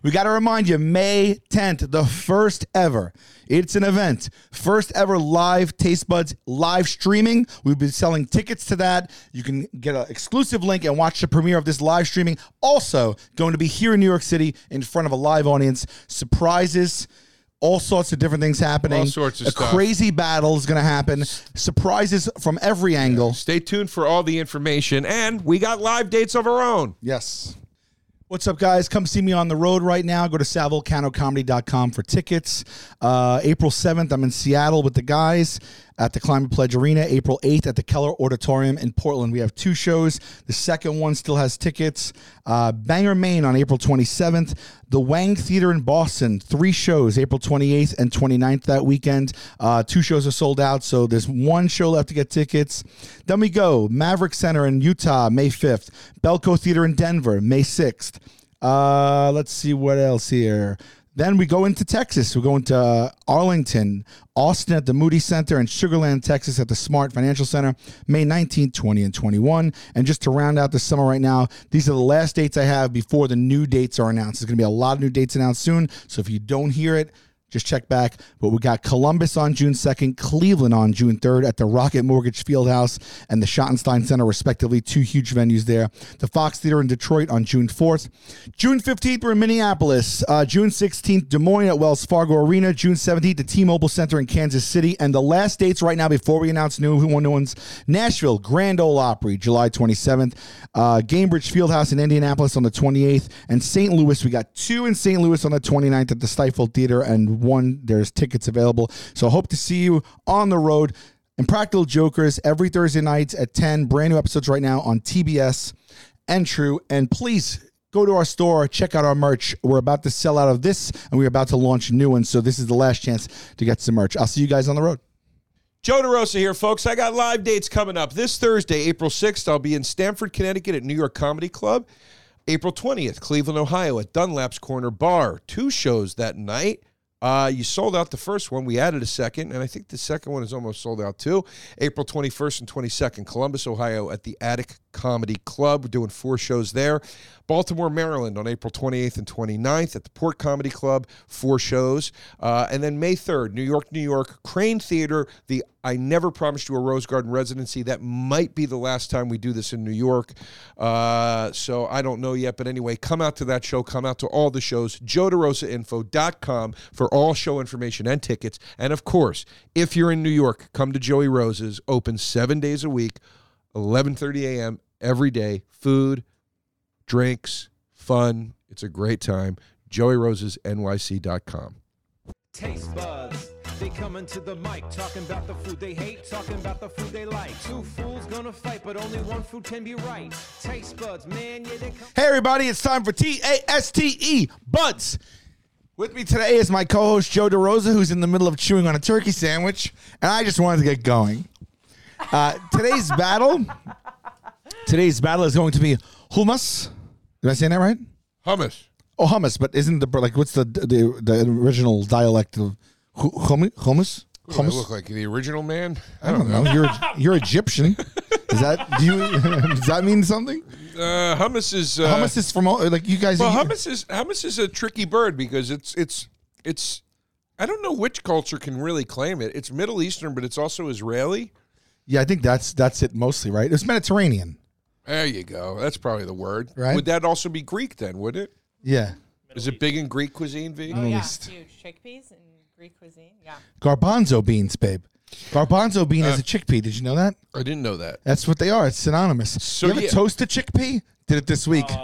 We got to remind you, May 10th, the first ever. It's an event. First ever live Taste Buds live streaming. We've been selling tickets to that. You can get an exclusive link and watch the premiere of this live streaming. Also, going to be here in New York City in front of a live audience. Surprises. All sorts of different things happening. All sorts of stuff. A crazy battle is going to happen. Surprises from every angle. Stay tuned for all the information. And we got live dates of our own. Yes. What's up, guys? Come see me on the road right now. Go to salvolcanocomedy.com for tickets. April 7th, I'm in Seattle with the guys at the Climate Pledge Arena. April 8th at the Keller Auditorium in Portland. We have 2 shows. The second one still has tickets. Bangor, Maine on April 27th. The Wang Theater in Boston, 3 shows, April 28th and 29th that weekend. 2 shows are sold out, so there's 1 show left to get tickets. Then we go Maverick Center in Utah, May 5th. Belco Theater in Denver, May 6th. Let's see what else here. Then we go into Texas. We're going to Arlington, Austin at the Moody Center, and Sugar Land, Texas at the Smart Financial Center, May 19th, 20, and 21. And just to round out the summer right now, these are the last dates I have before the new dates are announced. There's going to be a lot of new dates announced soon, so if you don't hear it, just check back. But we got Columbus on June 2nd, Cleveland on June 3rd at the Rocket Mortgage Fieldhouse and the Schottenstein Center, respectively. 2 huge venues there. The Fox Theater in Detroit on June 4th. June 15th, we're in Minneapolis. June 16th, Des Moines at Wells Fargo Arena. June 17th, the T-Mobile Center in Kansas City. And the last dates right now before we announce new ones, Nashville, Grand Ole Opry, July 27th. Gainbridge Fieldhouse in Indianapolis on the 28th. And St. Louis, we got 2 in St. Louis on the 29th at the Stifel Theater and 1, there's tickets available. So hope to see you on the road. Impractical Jokers every Thursday nights at 10. Brand new episodes right now on TBS and True. And please go to our store, check out our merch. We're about to sell out of this, and we're about to launch new ones. So this is the last chance to get some merch. I'll see you guys on the road. Joe DeRosa here, folks. I got live dates coming up. This Thursday, April 6th, I'll be in Stamford, Connecticut at New York Comedy Club. April 20th, Cleveland, Ohio at Dunlap's Corner Bar. 2 shows that night. You sold out the first one. We added a second, and I think the second one is almost sold out too. April 21st and 22nd, Columbus, Ohio at the Attic Comedy Club. We're doing 4 shows there. Baltimore, Maryland on April 28th and 29th at the Port Comedy Club, 4 shows. And then May 3rd, New York, Crane Theater, the I Never Promised You a Rose Garden residency. That might be the last time we do this in New York. So I don't know yet. But anyway, come out to that show. Come out to all the shows. JoeDeRosaInfo.com for all show information and tickets. And, of course, if you're in New York, come to Joey Rose's. Open 7 days a week, 11:30 a.m. every day. Food, drinks, fun. It's a great time. JoeyRosesNYC.com. Taste buds, they coming to the mic, talking about the food they hate, talking about the food they like. 2 fools gonna fight, but only 1 food can be right. Taste buds, man, yeah, they come. Hey, everybody, it's time for TASTE Buds. With me today is my co-host, Joe DeRosa, who's in the middle of chewing on a turkey sandwich, and I just wanted to get going. Today's battle is going to be hummus. Did I say that right? Hummus. Oh, hummus, but isn't what's the original dialect of hummus? What do I look like the original man? I don't know. You're Egyptian. Does that mean something? Hummus is hummus is from you guys. Well, hummus is a tricky bird because it's I don't know which culture can really claim it. It's Middle Eastern, but it's also Israeli. Yeah, I think that's it mostly, right? It's Mediterranean. There you go. That's probably the word. Right? Would that also be Greek then? Would it? Yeah. Is it big in Greek cuisine, V? Oh, yeah, East. huge. Chickpeas in Greek cuisine, yeah. Garbanzo beans, babe. Garbanzo bean is a chickpea. Did you know that? I didn't know that. That's what they are. It's synonymous. So you ever toast a chickpea? Did it this week.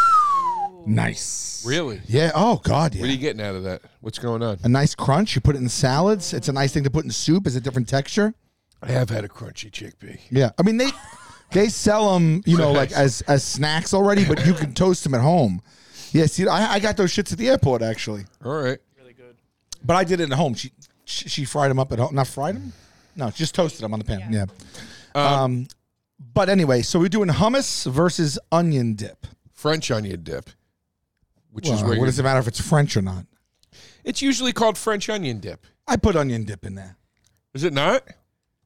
Nice. Really? Yeah. Oh, God, yeah. What are you getting out of that? What's going on? A nice crunch. You put it in salads. It's a nice thing to put in soup. It's a different texture. I have had a crunchy chickpea. Yeah. I mean, they sell them, as snacks already, but you can toast them at home. Yeah, see, I got those shits at the airport, actually. All right. Really good. But I did it at home. She fried them up at home. Not fried them? No, just toasted them on the pan. Yeah. But anyway, so we're doing hummus versus onion dip. French onion dip. Which is Well, where what does it matter if it's French or not? It's usually called French onion dip. I put onion dip in there. Is it not?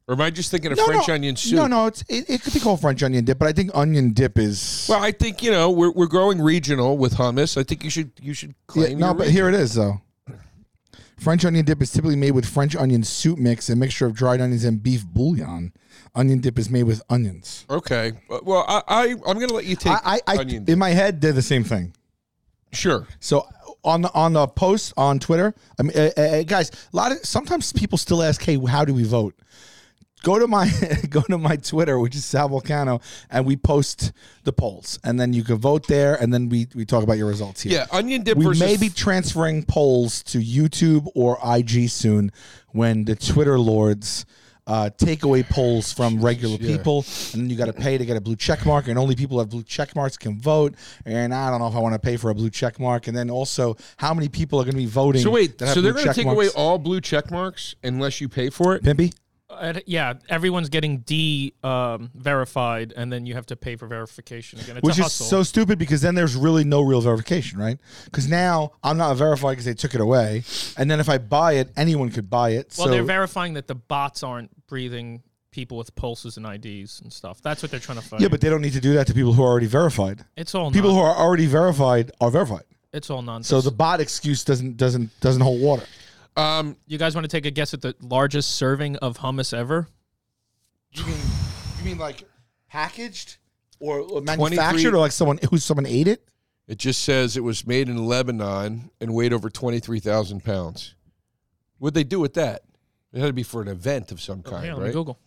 Or am I just thinking of French onion soup? No, it could be called French onion dip, but I think onion dip is. Well, I think we're growing regional with hummus. I think you should claim. Yeah, no, but here it is though. French onion dip is typically made with French onion soup mix, a mixture of dried onions and beef bouillon. Onion dip is made with onions. Okay. Well, I'm going to let you take onion dip. In my head, they're the same thing. Sure. So on the post on Twitter, I mean, guys, sometimes people still ask, "Hey, how do we vote?" Go to my Twitter, which is Sal Vulcano, and we post the polls, and then you can vote there, and then we talk about your results here. Yeah, onion dip we versus. may be transferring polls to YouTube or IG soon when the Twitter lords take away polls from regular people, and then you got to pay to get a blue check mark, and only people who have blue check marks can vote. And I don't know if I want to pay for a blue check mark. And then also, how many people are going to be voting? So wait, that have so they're blue going to check take away marks? all blue check marks unless you pay for it? Pimpy? Yeah, everyone's getting verified, and then you have to pay for verification again. It's Which a is hustle. so stupid because then there's really no real verification, right? Because now I'm not verified because they took it away, and then if I buy it, anyone could buy it. Well, so they're verifying that the bots aren't breathing people with pulses and IDs and stuff. That's what they're trying to fight. yeah, but they don't need to do that to people who are already verified. it's all People who are already verified are verified. it's all nonsense. So the bot excuse doesn't hold water. You guys want to take a guess at the largest serving of hummus ever? You mean like packaged or manufactured, or like someone ate it? It just says it was made in Lebanon and weighed over 23,000 pounds. What'd they do with that? It had to be for an event of some kind, Yeah, let me right? Google.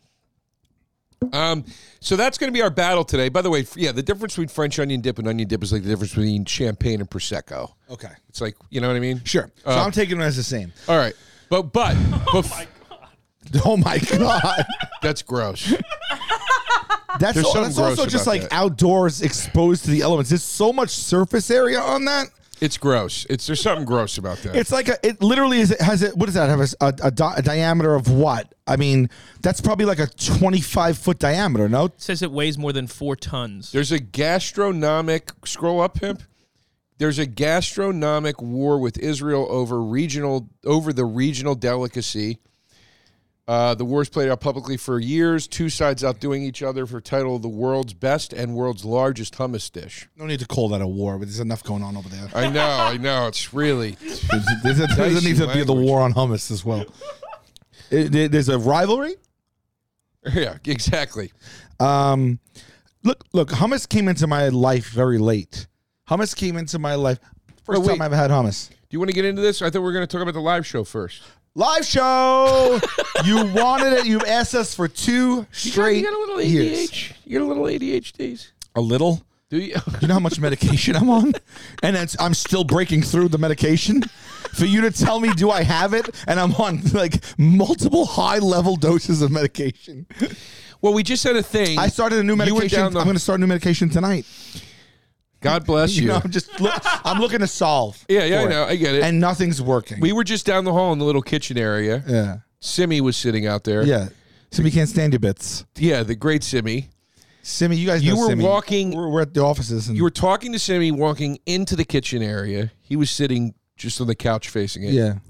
So that's going to be our battle today. By the way, yeah, the difference between French onion dip and onion dip is like the difference between champagne and Prosecco. Okay, It's like, you know what I mean? sure. So I'm taking it as the same. All right. But Oh my god, that's gross. that's There's something also gross just about like that. outdoors, exposed to the elements. There's so much surface area on that. It's gross. There's something gross about that. It's like it literally has it. What does that have? A diameter of what? I mean, that's probably like a 25-foot diameter. No, It says it weighs more than 4 tons. There's a gastronomic scroll up, pimp. There's a gastronomic war with Israel over the regional delicacy. The war's played out publicly for years. Two sides outdoing each other for title of the world's best and world's largest hummus dish. no need to call that a war, but there's enough going on over there. I know. It's really There's a need to be the language. war on hummus as well. There's a rivalry. yeah, exactly. Look, hummus came into my life very late. First Oh, wait. time I ever had hummus. Do you want to get into this? I thought we were going to talk about the live show first. Live show. You wanted it. You've asked us for 2 straight You got a little years. ADHD. You got a little ADHDs. A little. Do you? You know how much medication I'm on? And I'm still breaking through the medication. For you to tell me, do I have it? And I'm on like multiple high-level doses of medication. Well, we just had a thing. I started a new You were medication. down the- I'm going to start a new medication tonight. God bless you. You know, I'm looking to solve. Yeah, for I it. know. I get it. And nothing's working. We were just down the hall in the little kitchen area. yeah. Simi was sitting out there. Yeah. Simi can't stand your bits. Yeah, the great Simi. Simi, you guys You know were Simi. walking- We're at the offices. And You were talking to Simi, walking into the kitchen area. He was sitting just on the couch facing it. yeah.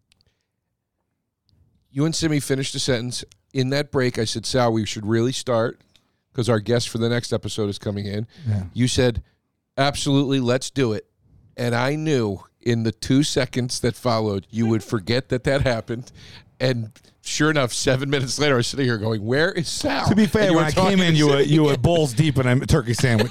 You and Simi finished the sentence. In that break, I said, Sal, we should really start because our guest for the next episode is coming in. Yeah. You said, absolutely, let's do it. And I knew in the 2 seconds that followed, you would forget that happened. And sure enough, 7 minutes later, I was sitting here going, where is Sal? To be And fair, you when were I came talking in, to Simi. you were balls deep in a turkey sandwich.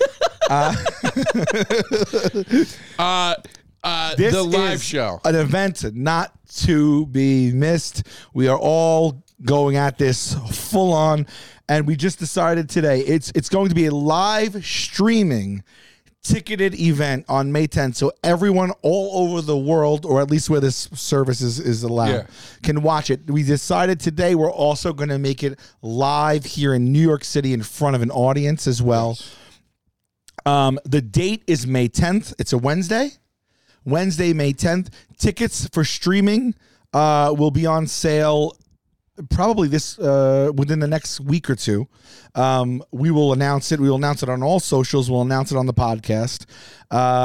This the live is show. an event not to be missed. We are all going at this full on, and we just decided today it's going to be a live streaming ticketed event on May 10th, so everyone all over the world, or at least where this service is allowed, can watch it. We decided today we're also going to make it live here in New York City in front of an audience as well. The date is May 10th. It's a Wednesday, May 10th. Tickets for streaming will be on sale probably this within the next week or two. We will announce it. We will announce it on all socials. We'll announce it on the podcast.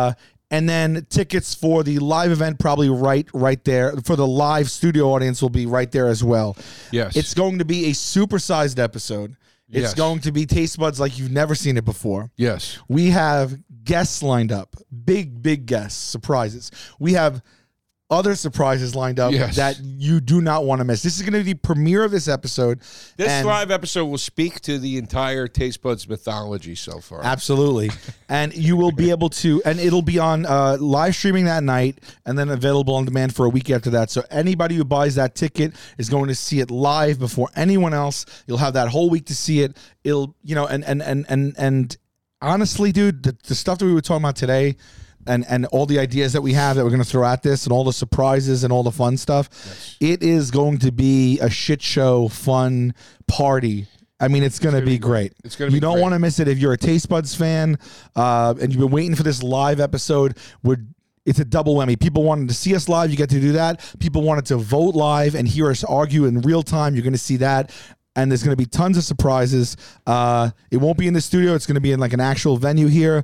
And then tickets for the live event probably right there. For the live studio audience will be right there as well. Yes. It's going to be a supersized episode. It's Yes. going to be Taste Buds like you've never seen it before. Yes. We have guests lined up. Big guests, surprises. We have other surprises lined up Yes. that you do not want to miss. This is going to be the premiere of this episode. This and- live episode will speak to the entire Taste Buds mythology so far. Absolutely. And you will be able to, and it'll be on live streaming that night and then available on demand for a week after that. So anybody who buys that ticket is going to see it live before anyone else. You'll have that whole week to see it. It'll, and honestly, dude, the stuff that we were talking about today and all the ideas that we have that we're going to throw at this and all the surprises and all the fun stuff, it is going to be a shit show, fun party. I mean, it's going to be great. It's gonna be You don't great. want to miss it if you're a Taste Buds fan and you've been waiting for this live episode. It's a double whammy. People wanted to see us live. You get to do that. People wanted to vote live and hear us argue in real time. You're going to see that. And there's going to be tons of surprises. It won't be in the studio. It's going to be in like an actual venue here.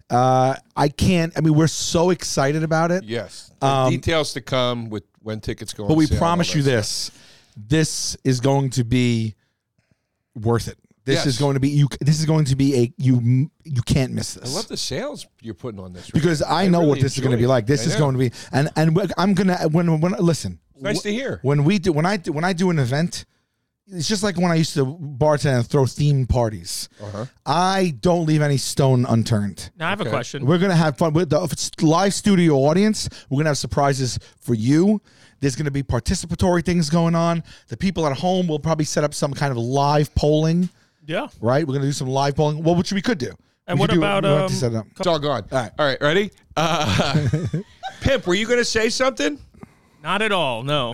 We're so excited about it. Yes. Details to come with when tickets go on But we sale and promise all you that this. This is going to be worth it. This Yes. is going to be you can't miss this. stuff. I love the sales you're putting on this. because I know what really this is going to enjoy be it. like. This I is know. going to be and I'm going to when listen. It's nice to hear. When I do an event, it's just like when I used to bartend and throw themed parties. I don't leave any stone unturned. Now I have a question. We're going to have fun with the live studio audience. We're going to have surprises for you. There's going to be participatory things going on. The people at home will probably set up some kind of live polling, Yeah. right? We're going to do some live polling. Well, which we could do. And We what could do- about, we don't have to set it up. It's all gone. All right. Ready? Pimp, were you going to say something? Not at all. No.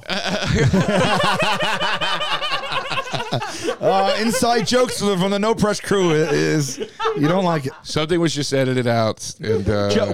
Inside jokes from the No Press crew is you don't like it. Something was just edited out. And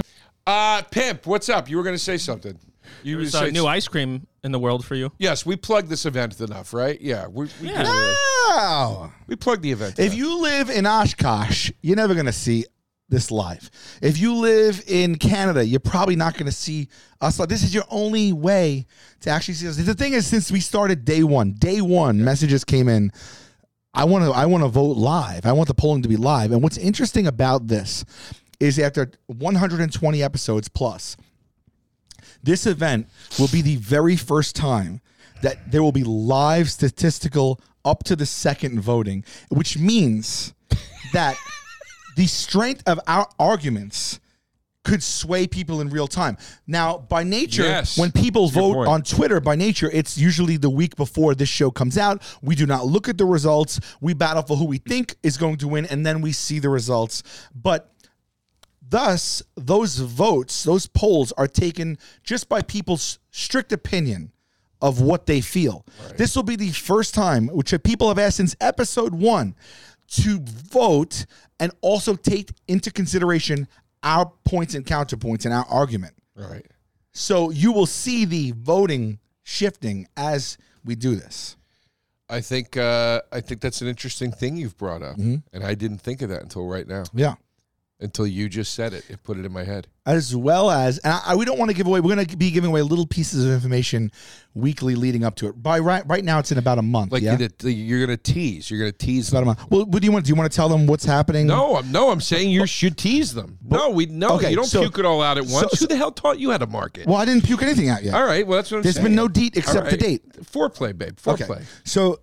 Pimp, what's up? You were going to say something. You were There's gonna say new ice cream in the world for you. Yes, we plugged this event enough, right? Yeah, we Yeah. Wow. we plugged the event. If enough. you live in Oshkosh, you're never going to see this live. If you live in Canada, you're probably not going to see us live. This is your only way to actually see us. The thing is, since we started day one, messages came in. I want to vote live. I want the polling to be live. And what's interesting about this is after 120 episodes plus, this event will be the very first time that there will be live statistical up to the second voting, which means that the strength of our arguments could sway people in real time. Now, by nature, Yes. when people That's a good vote point. on Twitter, by nature, it's usually the week before this show comes out. We do not look at the results. We battle for who we think is going to win, and then we see the results. But thus, those votes, those polls are taken just by people's strict opinion of what they feel. This will be the first time, which people have asked since episode 1, to vote and also take into consideration our points and counterpoints in our argument. right. So you will see the voting shifting as we do this. I think that's an interesting thing you've brought up, and I didn't think of that until right now. Yeah. Until you just said it, it put it in my head. As well as, and we don't want to give away, we're going to be giving away little pieces of information weekly leading up to it. By right now, it's in about a month. Like yeah? you're gonna tease. You're gonna tease. About a month. Well, what do you want? Do you want to tell them what's happening? No, I'm saying you should tease them. No, Okay, you don't so- puke it all out at once. so- Who the hell taught you how to market? Well, I didn't puke anything out yet. All right, well that's what I'm There's saying. been no date except All the right. date. Foreplay, babe. Foreplay. Okay. So,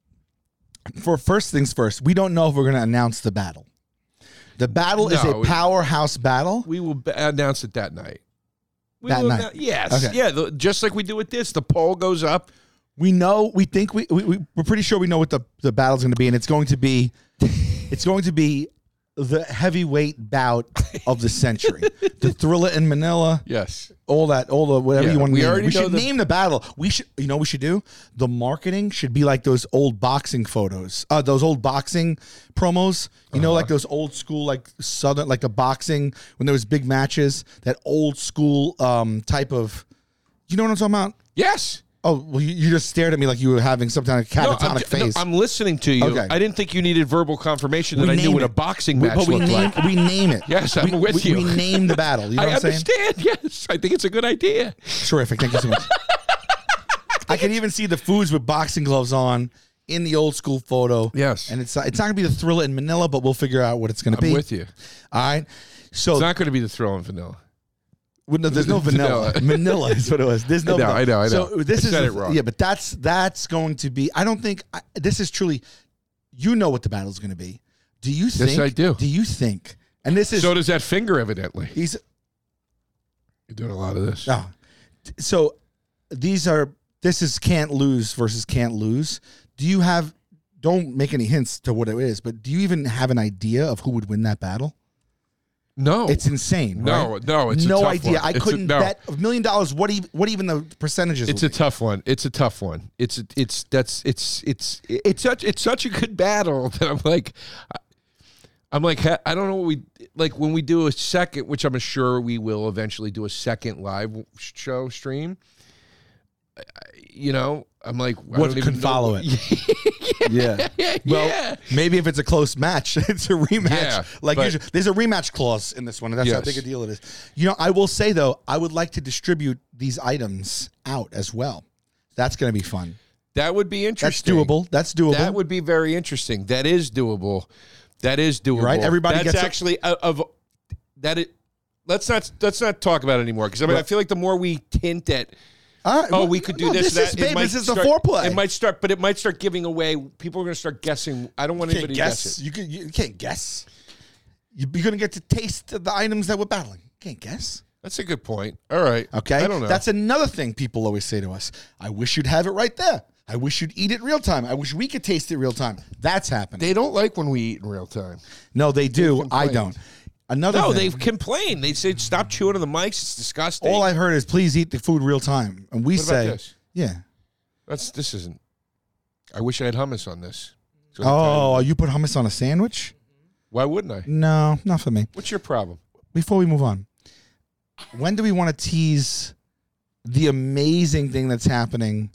for first things first, we don't know if we're going to announce the battle. The battle is a No, powerhouse battle. We will announce it that night. We That will night. Yes. Okay. Yeah. Just like we do with this, the poll goes up. We know. We think we're pretty sure we know what the battle's going to be, and it's going to be the heavyweight bout of the century. The Thriller in Manila. Yes. All the whatever Yeah, you want to we name it. already We know should name the battle. We should, you know what we should do? The marketing should be like those old boxing photos, those old boxing promos. You know, like those old school, like Southern, like the boxing, when there was big matches, that old school type of, you know what I'm talking about? Yes. Oh, well, you just stared at me like you were having some kind of catatonic phase. I'm listening to you. Okay. I didn't think you needed verbal confirmation that I knew what a boxing match but looked like. we name it. Yes, I'm with you. We name the battle. You know I what I'm saying? understand. Yes, I think it's a good idea. Terrific. Thank you so much. I can even see the foods with boxing gloves on in the old school photo. Yes. And it's not going to be the Thrilla in Manila, but we'll figure out what it's going to be. I'm with you. All right. So It's not going to be the Thrill and Vanilla. well, no, there's no vanilla. Manila is what it was. There's no. I know. So this I is said it wrong. Yeah, but that's going to be. I don't think this is truly. You know what the battle is going to be. Do you think? Yes, I do. Do you think? And this is. So does that finger, evidently. He's. You're doing a lot of this. Oh, so these are. This is can't lose versus can't lose. Do you have? Don't make any hints to what it is, but do you even have an idea of who would win that battle? No. It's insane. No, right? no, it's a no tough idea. one. I couldn't bet $1 million. What even the percentages? It's would a tough one. It's a tough one. It's such a good battle that I'm like I don't know what we like when we do a second, which I'm sure we will eventually do a second live show stream. I'm like, I What don't even could follow know. it? Yeah. Well, maybe if it's a close match, it's a rematch. Yeah, like but- usually, there's a rematch clause in this one, and that's how Yes. big a deal it is. I will say though, I would like to distribute these items out as well. That's going to be fun. That would be That's interesting. doable. That's doable. That would be very interesting. That is doable. That is doable. Right? Everybody That's gets a- actually of that. Let's not talk about it anymore because I Right. feel like the more we hint at. All right, well, We could do no, this. This is, that. babe, this is the foreplay. It might start giving away. People are going to start guessing. I don't want You can't anybody to guess. guess it. You can't guess. You're going to get to taste the items that we're battling. You can't guess. That's a good point. All right. Okay? I don't know. That's another thing people always say to us. I wish you'd have it right there. I wish you'd eat it real time. I wish we could taste it real time. That's happening. They don't like when we eat in real time. No, they do. I complain. don't. Another No, thing. they complain. They say stop chewing on the mics. It's disgusting. All I've heard is please eat the food real time. And we What about say, this? yeah. This isn't. I wish I had hummus on this. So Oh, you put hummus on a sandwich? why wouldn't I? No, not for me. What's your problem? Before we move on, when do we want to tease the amazing thing that's happening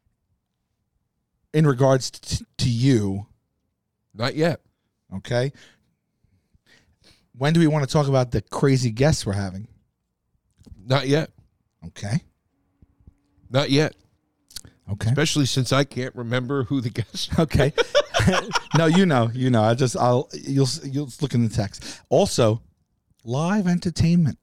in regards to you? Not yet. Okay. When do we want to talk about the crazy guests we're having? Not yet. Okay. Not yet. Okay. Especially since I can't remember who the guests. Okay. No, you know. You'll look in the text. Also, live entertainment.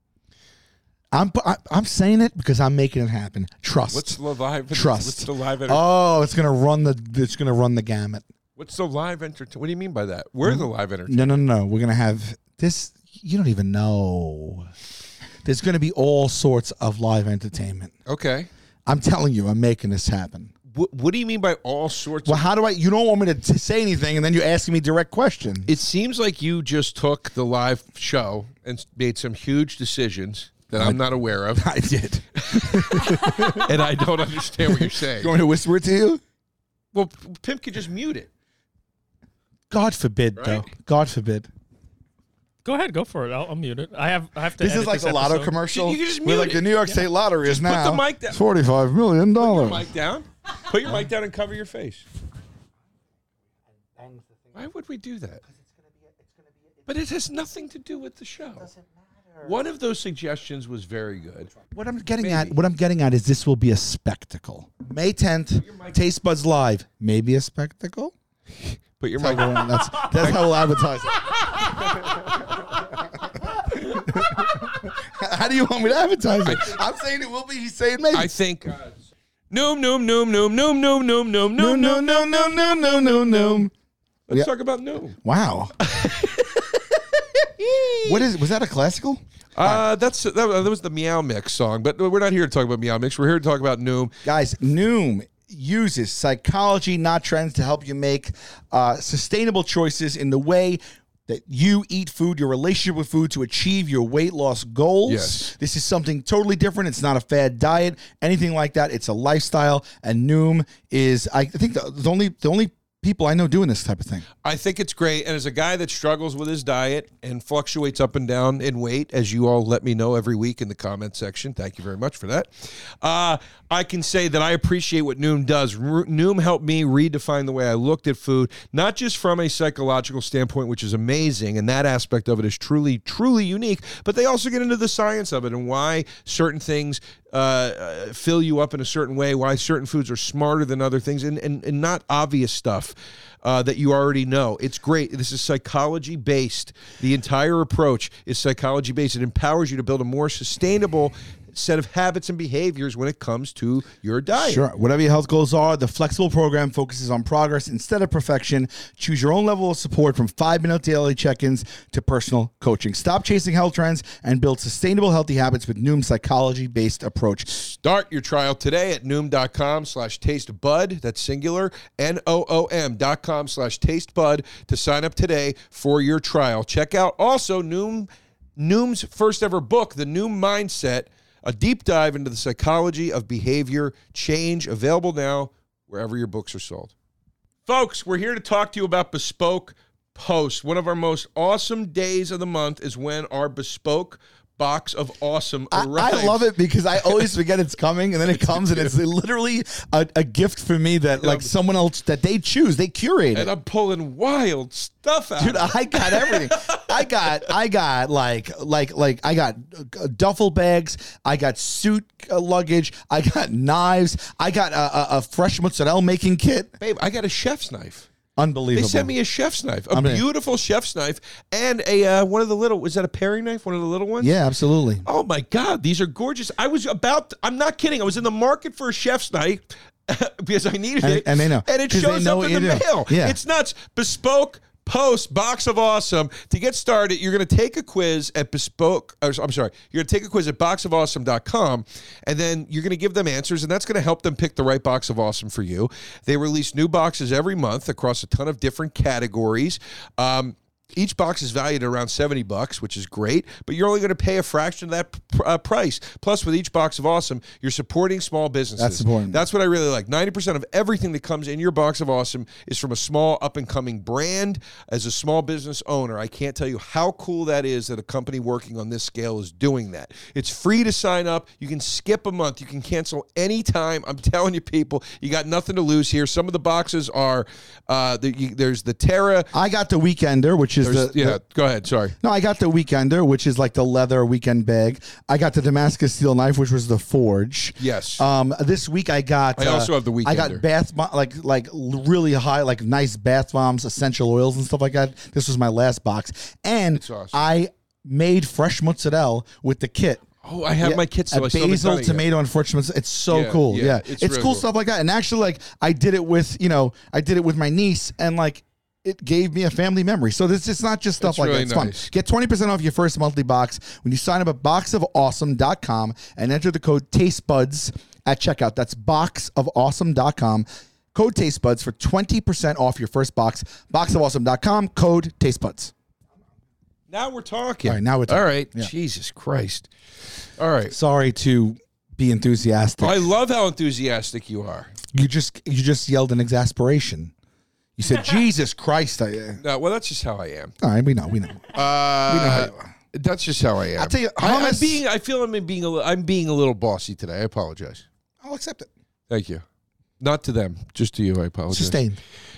I'm saying it because I'm making it happen. Trust. What's the live? Trust. What's the live? Oh, it's gonna run the gamut. What's the live entertainment? What do you mean by that? We're the live entertainment. No. We're gonna have this. You don't even know. There's gonna be all sorts of live entertainment. Okay. I'm telling you, I'm making this happen. What do you mean by all sorts? Well, how do I? You don't want me to say anything, and then you're asking me direct questions. It seems like you just took the live show and made some huge decisions that I'm not aware of, I did. and I don't understand what you're saying. You want me to whisper it to you? Well, Pimp could just mute it. God forbid, though. Right? God forbid. Go ahead, go for it. I'll mute it. I have to. This is edit like the lotto episode. commercial. You can just where mute like it. the New York State Lottery is put now. the mic down. It's $45 million. Put your mic down. Put your mic down and cover your face. Why would we do that? But it has nothing to do with the show. One of those suggestions was very good. What I'm getting at is this will be a spectacle. May 10th, Taste Buds Live. Maybe a spectacle. Put your mic down. That's how we'll advertise it. How do you want me to advertise it? I'm saying it will be. He's saying maybe. I think. Noom. Let's Yeah. talk about Noom. Wow. Was that a classical? That was the Meow Mix song, but we're not here to talk about Meow Mix. We're here to talk about Noom. Guys, Noom uses psychology, not trends, to help you make sustainable choices in the way that you eat food, your relationship with food, to achieve your weight loss goals. Yes. This is something totally different. It's not a fad diet, anything like that. It's a lifestyle, and Noom is, I think, the only people I know doing this type of thing. I think it's great. And as a guy that struggles with his diet and fluctuates up and down in weight, as you all let me know every week in the comment section, thank you very much for that. I can say that I appreciate what Noom does. Noom helped me redefine the way I looked at food, not just from a psychological standpoint, which is amazing, and that aspect of it is truly, truly unique, but they also get into the science of it and why certain things fill you up in a certain way, why certain foods are smarter than other things, and not obvious stuff that you already know. It's great. This is psychology-based. The entire approach is psychology-based. It empowers you to build a more sustainable set of habits and behaviors when it comes to your diet. Sure. Whatever your health goals are, the flexible program focuses on progress instead of perfection. Choose your own level of support from 5-minute daily check-ins to personal coaching. Stop chasing health trends and build sustainable, healthy habits with Noom's psychology-based approach. Start your trial today at Noom.com/tastebud. That's singular. NOOM.com/tastebud to sign up today for your trial. Check out also Noom's first ever book, The Noom Mindset, a deep dive into the psychology of behavior change, available now wherever your books are sold. Folks, we're here to talk to you about Bespoke Post. One of our most awesome days of the month is when our Bespoke box of awesome arrives. I love it because I always forget it's coming, and then it comes, and it's literally a gift for me that like someone else that they choose, they curate it. And I'm pulling wild stuff out. Dude, I got everything. I got like I got duffel bags. I got suit luggage. I got knives. I got a fresh mozzarella making kit. Babe, I got a chef's knife. Unbelievable. They sent me a chef's knife, a beautiful chef's knife, and a one of the little, was that a paring knife? One of the little ones? Yeah, absolutely. Oh my God, these are gorgeous. I'm not kidding. I was in the market for a chef's knife because I needed it. And they know. And it shows up in the mail. Yeah. It's nuts. Bespoke Post box of awesome. To get started, you're going to take a quiz at you're going to take a quiz at boxofawesome.com, and then you're going to give them answers, and that's going to help them pick the right box of awesome for you. They release new boxes every month across a ton of different categories. Each box is valued at around $70, which is great, but you're only going to pay a fraction of that price. Plus, with each box of awesome, you're supporting small businesses. That's important. That's what I really like. 90% of everything that comes in your box of awesome is from a small up-and-coming brand. As a small business owner, I can't tell you how cool that is that a company working on this scale is doing that. It's free to sign up. You can skip a month. You can cancel anytime. I'm telling you, people, you got nothing to lose here. Some of the boxes are, there's the Terra. I got the Weekender, which is go ahead. Sorry. No, I got the Weekender, which is like the leather weekend bag. I got the Damascus steel knife, which was the Forge. Yes. This week I got. I also have the Weekender. I got bath like really high, like nice bath bombs, essential oils and stuff like that. This was my last box, and awesome. I made fresh mozzarella with the kit. Oh, I have my kit still. Basil, tomato, and fresh mozzarella. It's so cool. Yeah. It's really cool stuff like that. And actually, like I did it with my niece, and like it gave me a family memory. So it's not just stuff like really that. It's nice. Fun. Get 20% off your first monthly box when you sign up at boxofawesome.com and enter the code TasteBuds at checkout. That's boxofawesome.com. Code TasteBuds for 20% off your first box. Boxofawesome.com, code TasteBuds. Now we're talking. All right, now we're talking. All right. Yeah. Jesus Christ. All right. Sorry to be enthusiastic. I love how enthusiastic you are. You just yelled in exasperation. You said, Jesus Christ. No, well, that's just how I am. All right, we know. We know how you are. That's just how I am. I'll tell you, I feel I'm being a little bossy today. I apologize. I'll accept it. Thank you. Not to them, just to you. I apologize. Sustained.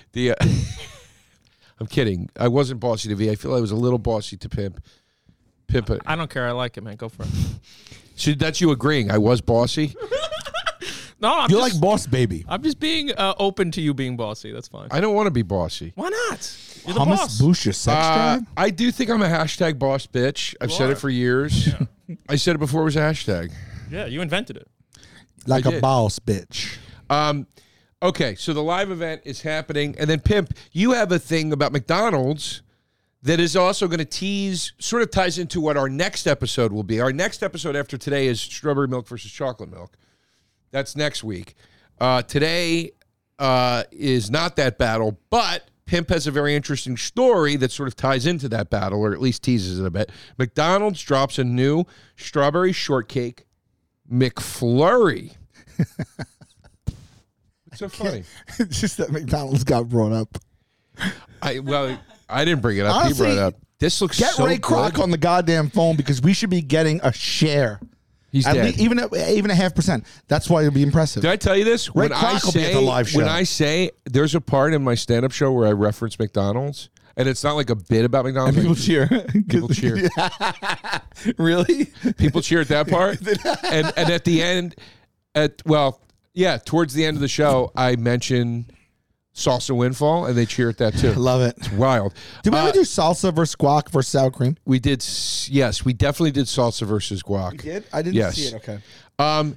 I'm kidding. I wasn't bossy to V. I feel I was a little bossy to Pimp. I don't care. I like it, man. Go for it. So that's you agreeing. I was bossy. No, You're like boss baby. I'm just being open to you being bossy. That's fine. I don't want to be bossy. Why not? You're the Hummus boss. boost your sex drive? I do think I'm a hashtag boss bitch. I've said it for years. Yeah. I said it before it was a hashtag. Yeah, you invented it. Like I a did. boss bitch. Okay, so the live event is happening. And then, Pimp, you have a thing about McDonald's that is also going to sort of ties into what our next episode will be. Our next episode after today is strawberry milk versus chocolate milk. That's next week. Today is not that battle, but Pimp has a very interesting story that sort of ties into that battle, or at least teases it a bit. McDonald's drops a new strawberry shortcake McFlurry. so funny? It's just that McDonald's got brought up. I didn't bring it up. Honestly, he brought it up. This looks Get so Ray Kroc good. on the goddamn phone because we should be getting a share. He's At dead. least, even a 0.5%. That's why it'd be impressive. Did I tell you this? Ray Kroc will be at the live show. When I say there's a part in my stand-up show where I reference McDonald's, and it's not like a bit about McDonald's. And people cheer. People cheer. Really? People cheer at that part. and at the end, towards the end of the show, I mention Salsa Windfall, and they cheer at that too. Love it. It's wild. Did we ever do salsa versus guac versus sour cream? We did, yes, we definitely did Salsa versus Guac. We did? I didn't Yes. see it. Okay. Can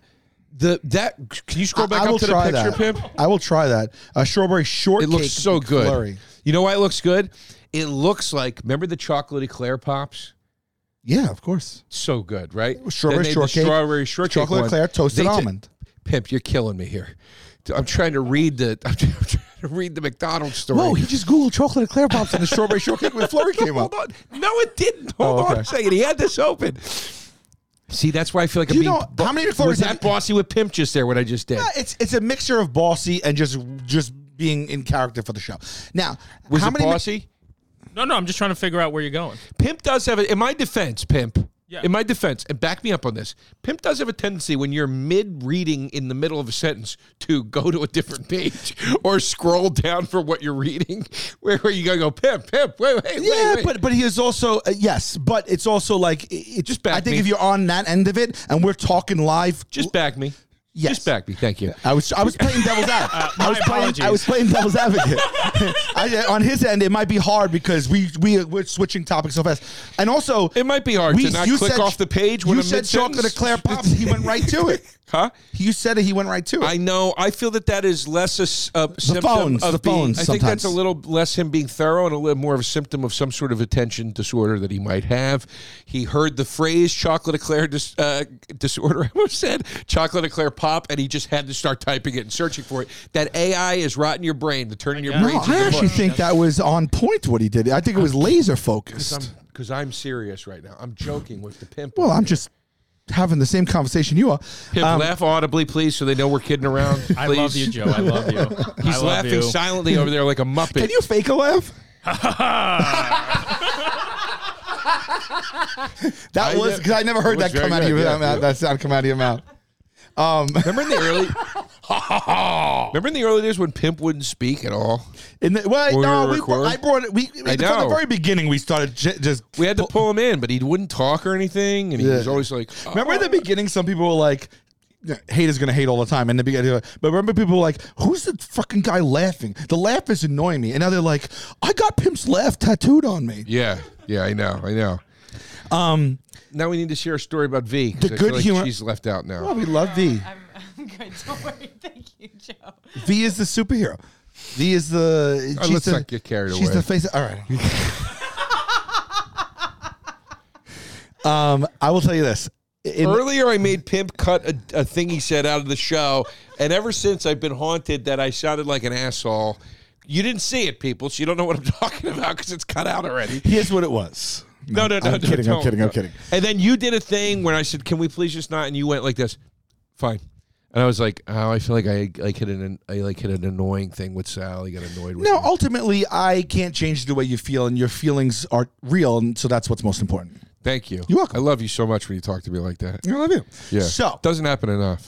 you scroll back I up will to the try picture, that. Pimp? I will try that. A strawberry shortcake. It looks so good. McFlurry. You know why it looks good? It looks like, remember the chocolate eclair pops? Yeah, of course. So good, right? Strawberry Then they- the shortcake, strawberry shortcake chocolate one, eclair, toasted they almond. Pimp, you're killing me here. I'm trying to read the McDonald's story. Whoa, he just Googled chocolate eclair pops and the strawberry shortcake McFlurry came up. Hold on. No, it didn't. Hold on okay. a second. He had this open. See, that's why I feel like I'm You being. know, how many McFlurries was have that you- bossy with Pimp just there? What I just did. Yeah, it's a mixture of bossy and just being in character for the show. Now, Was how it many bossy? No, I'm just trying to figure out where you're going. Pimp does have in my defense, Pimp. Yeah. In my defense, and back me up on this, Pimp does have a tendency when you're mid-reading in the middle of a sentence to go to a different page or scroll down for what you're reading, where you gotta go, Pimp, wait. Yeah, but he is also yes, but it's also like it Just back I think me. if you're on that end of it and we're talking live, just back me. Yes. Just back me. Thank you. I was playing devil's advocate. My apologies. I was playing devil's advocate. On his end, it might be hard because we're switching topics so fast, and also It might be hard to not you click said- off the page when You I'm said mid-sentence. chocolate eclair pops. He went right to it. Huh? You said it. He went right to it. I know. I feel that is less a symptom phones, of the being. phones I think that's a sometimes. little less him being thorough and a little more of a symptom of some sort of attention disorder that he might have. He heard the phrase chocolate eclair disorder. I almost said chocolate eclair pop, and he just had to start typing it and searching for it. That AI is rotting your brain, to turning your guess. no, brain. I actually think that was on point. What he did. I think it was laser focused. Because I'm serious right now. I'm joking with the pimp. Well, I'm just having the same conversation you are. Pimp, laugh audibly, please, so they know we're kidding around. Please. I love you, Joe. I love you. He's I love laughing you. silently over there like a muppet. Can you fake a laugh? That was because I never heard It was that come very out of good, your yeah. mouth. That sound come out of your mouth. Remember in the early? Remember in the early days when Pimp wouldn't speak at all? In the, well, When we no, were we, recording? I brought it. We from the know. very beginning we started just. We had to pull him in, but he wouldn't talk or anything, and he Yeah. was always like, oh. Remember in the beginning, some people were like, "Hate is gonna hate all the time." In the beginning, but remember people were like, "Who's the fucking guy laughing? The laugh is annoying me." And now they're like, "I got Pimp's laugh tattooed on me." Yeah, I know. Now we need to share a story about V. 'cause The I feel good like humor- she's left out now. Oh, we love V. I'm good. Don't worry. Thank you, Joe. V is the superhero. V is the. Oh, let's not get carried She's away. the face. All right. I will tell you this. Earlier, I made Pimp cut a thing he said out of the show, and ever since I've been haunted that I sounded like an asshole. You didn't see it, people, so you don't know what I'm talking about because it's cut out already. Here's what it was. No. I'm kidding. don't. I'm kidding. I'm kidding. And then you did a thing where I said, "Can we please just not?" And you went like this. Fine. And I was like, "Oh, I feel like I hit an annoying thing with Sal. He got annoyed with No, me. ultimately, I can't change the way you feel, and your feelings are real, and so that's what's most important. Thank you. You're welcome. I love you so much when you talk to me like that. I love you. Yeah. So, Doesn't happen enough.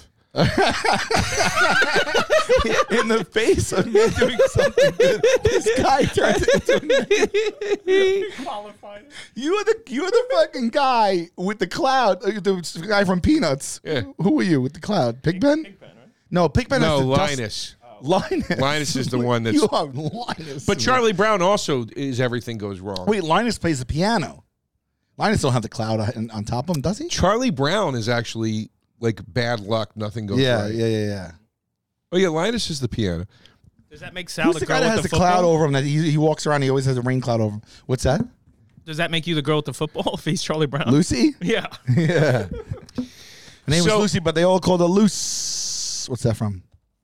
in the face of me doing something good, this guy turns into Qualified. you're the fucking guy with the cloud, the guy from Peanuts. Yeah. Who were you with the cloud? Pigpen? Pigpen, right? No, Pigpen. No, is the Linus. Linus. Linus is the one that's. You are Linus. But Charlie Brown also is everything goes wrong. Wait, Linus plays the piano. Linus don't have the cloud on top of him, does he? Charlie Brown is actually like bad luck. Nothing goes Yeah, right. yeah. Oh yeah, Linus is the piano. Does that make Sal Who's the the girl guy that with has the the cloud football? over him? That he walks around. He always has a rain cloud over him. What's that? Does that make you the girl with the football if he's Charlie Brown? Lucy? Yeah. Yeah. Her name was So- Lucy, but they all called her Loose. What's that from?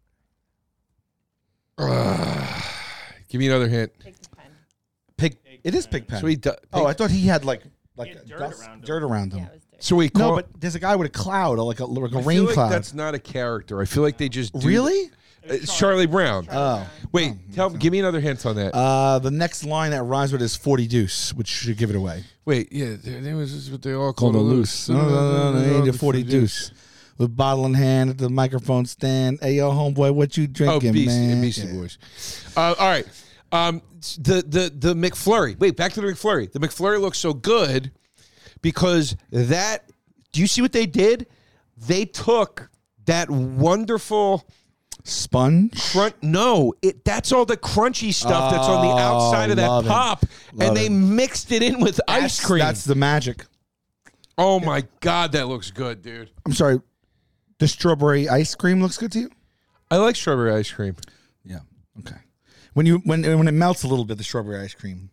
Give me another hint. Take the pen. Pig. It is Pigpen. So he do- Oh, I thought he had like had dirt dust- around him. dirt around him. Yeah, it was dirty. So we call. No, but there's a guy with a cloud, or like a I rain feel like cloud. that's not a character. I feel like they just do Really? It's Charlie Brown. Oh. Wait, give me another hint on that. The next line that rhymes with is 40 deuce, which should give it away. Wait, yeah, there was what they all called Called a a loose. loose. No, 40 deuce. With bottle in hand at the microphone stand. Hey, yo, homeboy, what you Oh, drinking, man? Beastie Boys. All right. The McFlurry. Wait, back to the McFlurry. The McFlurry looks so good because that. Do you see what they did? They took that wonderful Sponge? that's all the crunchy stuff that's on the outside of that love it. pop, Love and they it. mixed it in with ice cream. That's the magic. Oh my God, that looks good, dude. I'm sorry. The strawberry ice cream looks good to you? I like strawberry ice cream. Yeah. Okay. When it melts a little bit, the strawberry ice cream,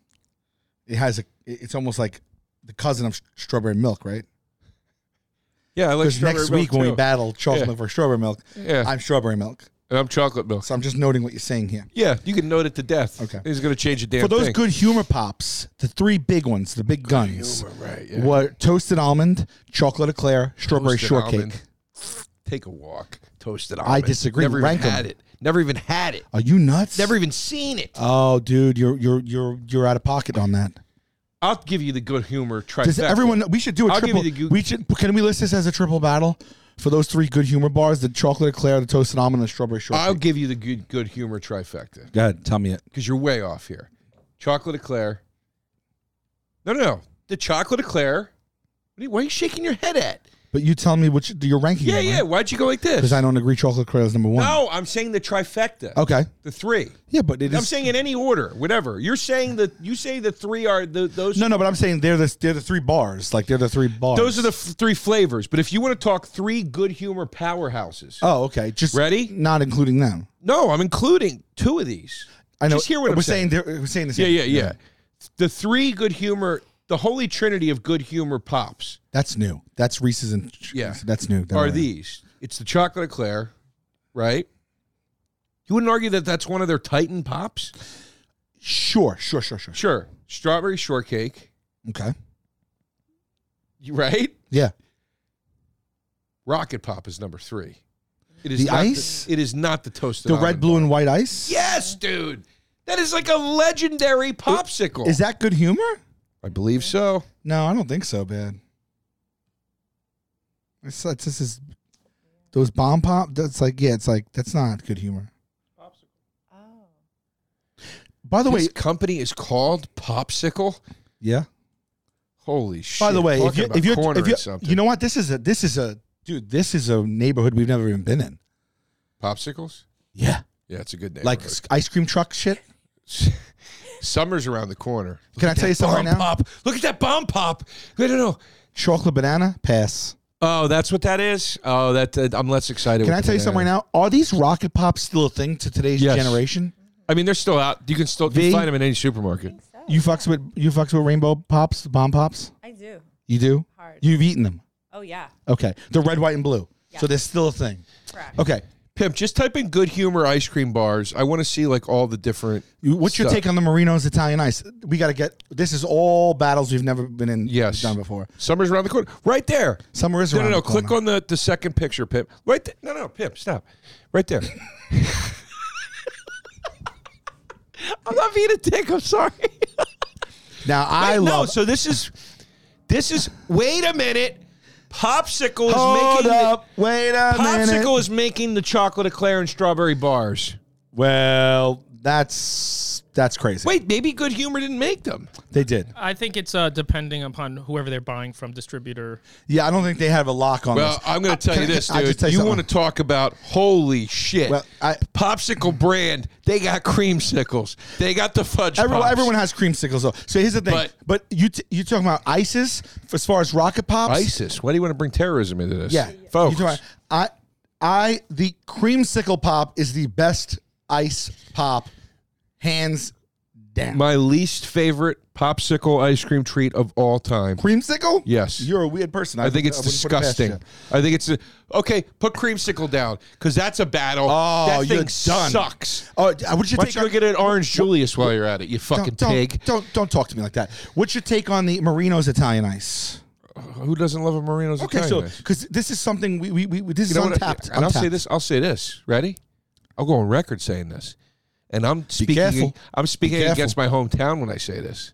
it's almost like the cousin of strawberry milk, right? Yeah, I like Because strawberry next milk week when we too. battle chocolate Yeah. milk for strawberry milk, Yeah. I'm strawberry milk. And I'm chocolate milk. So I'm just noting what you're saying here. Yeah, you can note it to death. Okay. He's going to change a damn For those thing. good humor pops, the three big ones, the big guns, Right, yeah. were toasted almond, chocolate eclair, strawberry Toasted shortcake. almond. Take a walk. Toasted almond. disagree. Never Rank 'em. even had it. Never even had it. Are you nuts? Never even seen it. Oh, dude, you're out of pocket on that. I'll give you the good humor trifecta. Does everyone? We should do a I'll give triple. you the We should. Can we list this as a triple battle for those three good humor bars? The chocolate eclair, the toasted almond, and the strawberry shortcake. I'll give you the good humor trifecta Go ahead, tell me it. because you're way off here. Chocolate eclair. No. The chocolate eclair. Why are you shaking your head at? But you tell me which you're ranking. Yeah. Why'd you go like this? Because I don't agree. Chocolate eclair is number one. No, I'm saying the trifecta. Okay. The three. Yeah, but it is. I'm saying in any order, whatever. You're saying that you say the three are those. No, but I'm saying they're the three bars. Like they're the three bars. Those are the three flavors. But if you want to talk three good humor powerhouses, Oh, okay. Just Ready? Not including them. no, I'm including two of these. I know. Just hear what I'm we're saying. We're saying the same. Yeah. The three good humor, the holy trinity of good humor pops That's new. That's Reese's and Yeah. That's new. Don't are worry. these. It's the chocolate eclair, right? You wouldn't argue that that's one of their Titan pops? Sure. Sure. Strawberry shortcake, Okay. right? Yeah. Rocket Pop is number 3. It is The not ice? it is not the toasted The almond red, blue, bar. and white ice. Yes, dude. That is like a legendary popsicle. Is that good humor? I believe so. No, I don't think so, man. This is those bomb pop. That's like that's not good humor. By the way, This company is called Popsicle. yeah. Holy shit! By the way, Talking about if you cornering something. you know what, this is a dude. This is a neighborhood we've never even been in. Popsicles. Yeah, Yeah, it's a good name. like ice cream truck shit. Summer's around the corner. Can I tell you something right now? Pop. Look at that bomb pop. No. Chocolate banana pass. Oh, that's what that is. Oh, that I'm less excited. Can with I tell you something right now? Are these rocket pops still a thing to today's Yes. generation? I mean, they're still out. You can still V? find them in any supermarket. You fucks with rainbow pops, bomb pops. I do. You do. Hard. You've eaten them. Oh, yeah. Okay, the red, white, and blue. Yeah. So they're still a thing. Correct. Okay. Pimp, just type in good humor ice cream bars. I want to see like all the different. What's your stuff. take on the Marino's Italian Ice? We got to get. This is all battles we've never been in. Yes. Done before. Summer's around the corner. Right there. Summer is No, around. no. the corner. Click on the second picture, Pimp. Right there. No, Pimp, stop. Right there. I'm not being a dick. I'm sorry. Now I Wait, love. No, so this is. Wait a minute. Popsicle is Hold making. up. Wait a minute. Popsicle is making the chocolate eclair and strawberry bars. Well, that's crazy. Wait, maybe Good Humor didn't make them. They did. I think it's depending upon whoever they're buying from, distributor. Yeah, I don't think they have a lock on Well, this. I'm going to tell you this, I'll just dude. tell You something. want to talk about holy shit? Well, Popsicle brand, they got creamsicles. They got the fudge pops. everyone has creamsicles though. So here's the thing. But you talking about ISIS as far as rocket pops? ISIS. Why do you want to bring terrorism into this? Yeah, folks. You talking about- the creamsicle pop is the best ice pop, hands down. My least favorite popsicle ice cream treat of all time. Creamsicle? Yes. You're a weird person. I think it's wouldn't put it past disgusting. you. I think it's okay. Put creamsicle down because that's a battle. Oh, that you're thing done. sucks. Oh, what you Why take don't you go get an Orange Julius while you're at it? You fucking pig. Don't talk to me like that. What's your take on the Marino's Italian Ice? Who doesn't love a Marino's Okay, Italian so ice? because this is something we this is You know what? untapped. And I'll say untapped. this. I'll say this. Ready? I'll go on record saying this, and I'm careful. speaking careful. against my hometown when I say this.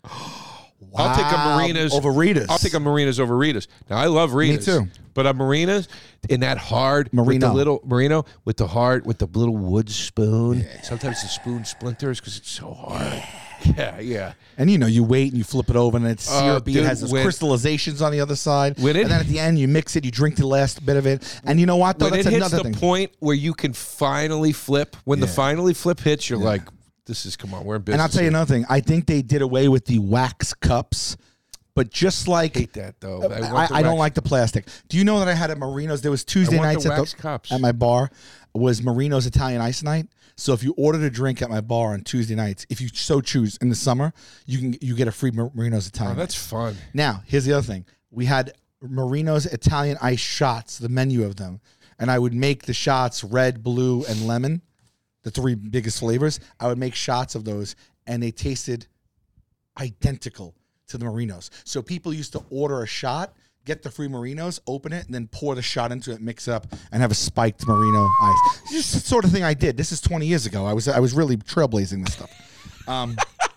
Wow. I'll take a Marinas over Ritas. I'll take a Marinas over Ritas. Now I love Ritas. too. But a Marinas in that hard with Merino. the little Merino with the little wood spoon. Yeah. Sometimes the spoon splinters because it's so hard. Yeah. And you wait and you flip it over and it's syrupy. Dude, It has those crystallizations on the other side. When it- and then at the end you mix it, you drink the last bit of it. And you know what? Though, When that's it hits another the thing. point where you can finally flip, when the Yeah. finally flip hits, you're like, come on, we're in business. And I'll tell you here. another thing. I think they did away with the wax cups, but just like I hate that though. I don't like the plastic. Do you know that I had at Marinos? There was Tuesday want the nights wax cups. at my bar was Marinos Italian Ice Night. So if you ordered a drink at my bar on Tuesday nights, if you so choose in the summer, you get a free Marinos Italian. Oh, that's Ice. fun. Now here's the other thing. We had Marinos Italian Ice shots, the menu of them, and I would make the shots red, blue, and lemon, the three biggest flavors. I would make shots of those, and they tasted identical to the Marinos. So people used to order a shot, get the free Marinos, open it, and then pour the shot into it, mix up, and have a spiked Marino ice. This is the sort of thing I did. This is 20 years ago. I was really trailblazing this stuff.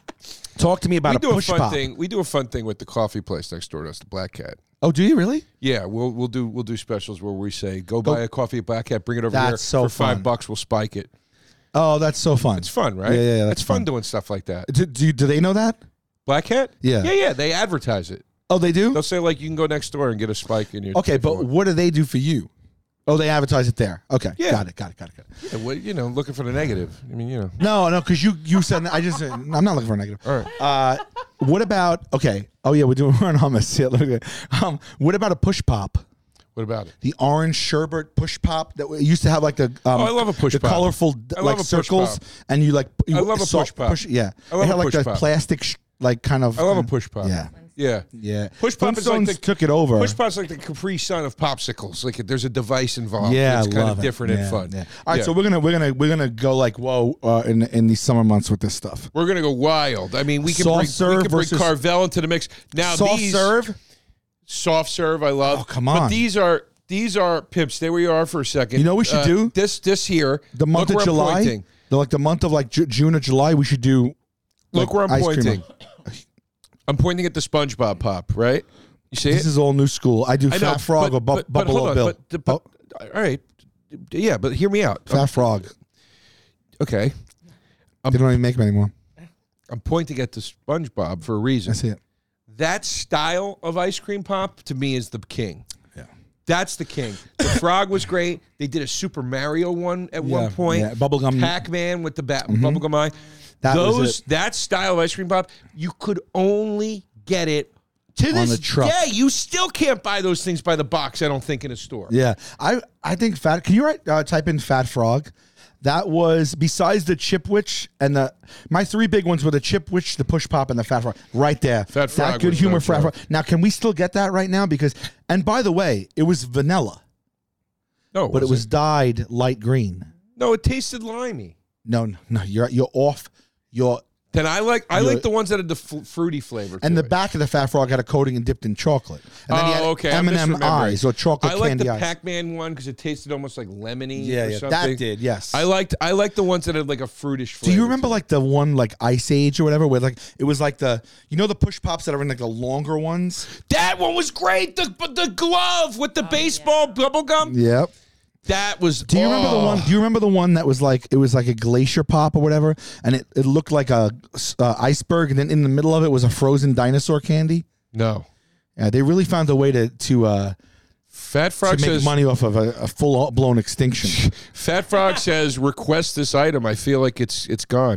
Talk to me about We a do a push fun pop. thing. We do a fun thing with the coffee place next door to us, the Black Cat. Oh, do you really? Yeah, we'll do specials where we say go buy a coffee at Black Cat, bring it over here That's so for fun. $5. We'll spike it. Oh, that's so fun. It's fun, right? Yeah, that's it's fun fun. doing stuff like that. Do they know that? Black Cat? Yeah. Yeah. They advertise it. Oh, they do? They'll say like you can go next door and get a spike in your. Okay, if you but want. what do they do for you? Oh, they advertise it there. Okay, Yeah. got it. Yeah, well, looking for the negative. I mean, No, because you said I'm not looking for a negative. All right. What about okay? Oh yeah, we're on hummus. Yeah, look at it. What about a push pop? What about it? The orange sherbet push pop that we used to have like the I love a push the pop. colorful I love like a push circles, pop. and you I love a push pop. Yeah, I love it had a like push the pop. plastic like kind of. I love a push pop. Yeah. Yeah. Push pop is like Flintstones the took it over. Push pop's like the Capri Sun of popsicles. Like there's a device involved. Yeah, it's I kind love of it. different Yeah, and fun. Yeah. All right, Yeah. so we're gonna go like whoa in these summer months with this stuff. We're gonna go wild. I mean, we can Soft bring serve bring versus- Carvel into the mix. Now Soft these serve. soft serve, I love. Oh, come But on. these are pimps. Stay where you are for a second. You know what we should do? This here. The month Look of where I'm July, pointing. the month of like June or July, we should do. Look like, where I'm ice cream. pointing. I'm pointing at the SpongeBob pop, right? You see This it? is all new school. I do I know, Fat Frog or but Buffalo hold on, Bill. but all right. Yeah, but hear me out. Fat Frog. Okay. They don't even make them anymore. I'm pointing at the SpongeBob for a reason. I see it. That style of ice cream pop to me is the king. Yeah. That's the king. The frog was great. They did a Super Mario one at Yeah, one point. yeah, bubblegum- Pac-Man with the bubblegum eye. That was it. That style of ice cream pop, you could only get it to On this the truck. day. You still can't buy those things by the box, I don't think, in a store. Yeah, I think fat. Can you type in Fat Frog? That was besides the Chipwich and my three big ones were the Chipwich, the Push Pop, and the Fat Frog. Right there. Fat Frog That good was humor no Fat joke. Frog. Now, can we still get that right now? Because and by the way, it was vanilla, No, but it was dyed light green. No, it tasted limey. No, you're off. Then I like the ones that had the fruity flavor. And to the it. back of the Fat Frog had a coating and dipped in chocolate. And then you had okay. I'm M&M misremembering. eyes or chocolate I like candy the eyes. Pac-Man one because it tasted almost like lemony. Yeah, or yeah, something. that did. Yes, I liked the ones that had like a fruitish flavor. Do you remember to it. like the one like Ice Age or whatever, where like it was like the the push pops that are in like the longer ones? that one was great? The glove with the baseball bubble gum. Yep. That was. Do you remember the one? Do you remember the one that was like it was like a glacier pop or whatever, and it looked like a iceberg, and then in the middle of it was a frozen dinosaur candy? No. Yeah, they really found a way to Fat Frog make says. money off of a full blown extinction. Fat Frog says, request this item. I feel like it's gone.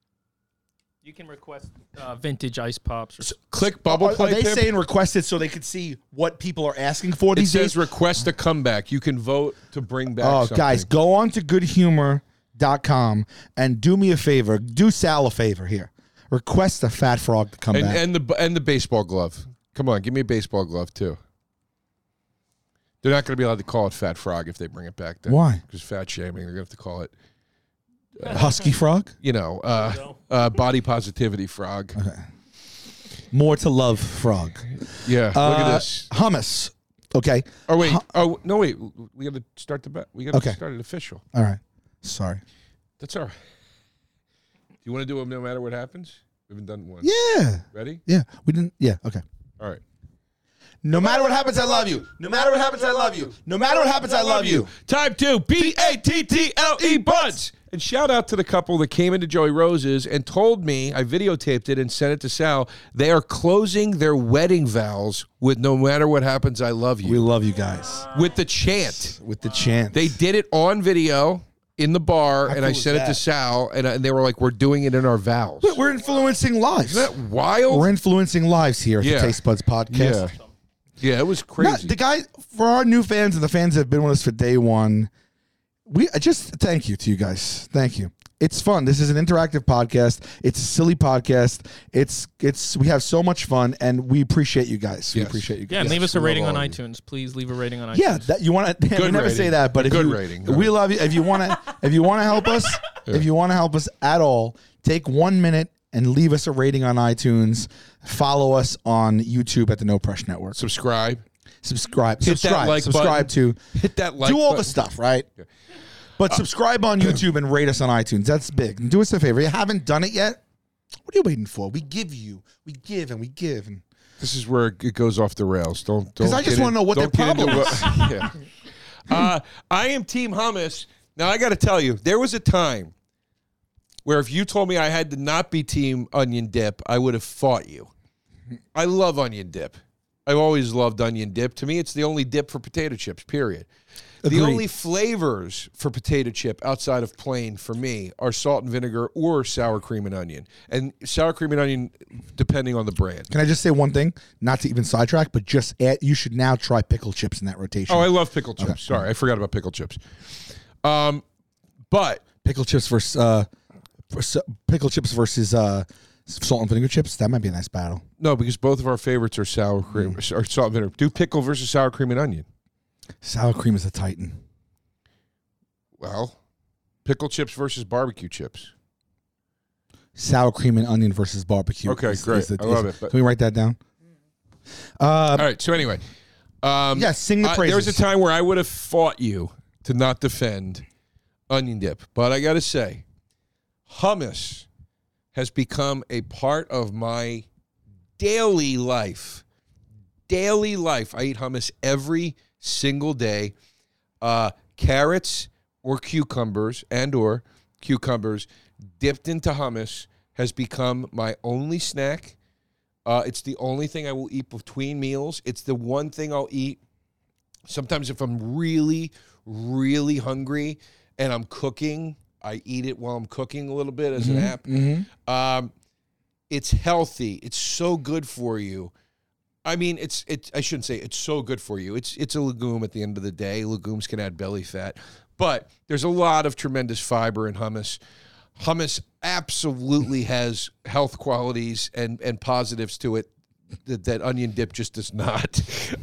You can request vintage ice pops. Or Click bubble Are play. they Pimp. saying request it so they could see what people are asking for It these says days? request a comeback. You can vote to bring back. Oh, something. guys, go on to goodhumor.com and do me a favor. Do Sal a favor here. Request a Fat Frog to come back. and the baseball glove. Come on, give me a baseball glove too. They're not going to be allowed to call it Fat Frog if they bring it back. Then. Why? Because fat shaming. They're going to have to call it. Husky Frog? Body positivity frog. More to love frog. Yeah, look at this. Hummus. Okay. Oh wait. Oh no, wait. We got to start the bet. We got to Okay. start it official. All right. Sorry. That's all right. Do you want to do it no matter what happens? We haven't done one. Yeah. Ready? Yeah. We didn't. Yeah. Okay. All right. No matter what happens, I love you. No matter what happens, I love you. No matter what happens, I love you. Time 2, BATTLE Buds. And shout out to the couple that came into Joey Rose's and told me, I videotaped it and sent it to Sal, they are closing their wedding vows with no matter what happens, I love you. We love you guys. With the chant. With the chant. They did it on video in the bar, and I sent it to Sal, and they were like, we're doing it in our vows. We're influencing lives. Isn't that wild? We're influencing lives here at the Taste Buds podcast. Yeah. Yeah, it was crazy. The guy, for our new fans and the fans that have been with us for day one, I just thank you to you guys. Thank you. It's fun. This is an interactive podcast. It's a silly podcast. We have so much fun, and we appreciate you guys. We appreciate you guys. Yeah, and leave us a rating on iTunes. Please leave a rating on iTunes. Yeah, that you want to. We never say that, but if we love you. If you want to help us, if you want to help us at all, take 1 minute and leave us a rating on iTunes. Follow us on YouTube at the No Pressure Network. Subscribe. Hit that like subscribe button. to. Hit that like Do all button. the stuff, right? But subscribe on YouTube and rate us on iTunes. That's big. And do us a favor. If you haven't done it yet, what are you waiting for? We give, and we give. And this is where it goes off the rails. Don't. Because I just want to know what their problem is. Yeah. I am Team Hummus. Now, I got to tell you, there was a time where if you told me I had to not be Team Onion Dip, I would have fought you. I love onion dip. I've always loved onion dip. To me, it's the only dip for potato chips, period. Agreed. The only flavors for potato chip outside of plain for me are salt and vinegar or sour cream and onion. And sour cream and onion, depending on the brand. Can I just say one thing? Not to even sidetrack, but just you should now try pickle chips in that rotation. Oh, I love pickle chips. Okay. Sorry, I forgot about pickle chips. But pickle chips versus salt and vinegar chips, that might be a nice battle. No, because both of our favorites are sour cream or salt and vinegar. Do pickle versus sour cream and onion. Sour cream is a titan. Well, pickle chips versus barbecue chips. Sour cream and onion versus barbecue. Okay, great. I love it. Can we write that down? All right, so anyway. Sing the praises. There was a time where I would have fought you to not defend onion dip. But I got to say, hummus has become a part of my daily life. Daily life. I eat hummus every single day. Carrots or cucumbers dipped into hummus has become my only snack. It's the only thing I will eat between meals. It's the one thing I'll eat. Sometimes if I'm really, really hungry and I'm cooking, I eat it while I'm cooking a little bit as an app. It's healthy. It's so good for you. I mean, I shouldn't say it's so good for you. It's a legume at the end of the day. Legumes can add belly fat. But there's a lot of tremendous fiber in hummus. Hummus absolutely has health qualities and positives to it that onion dip just does not.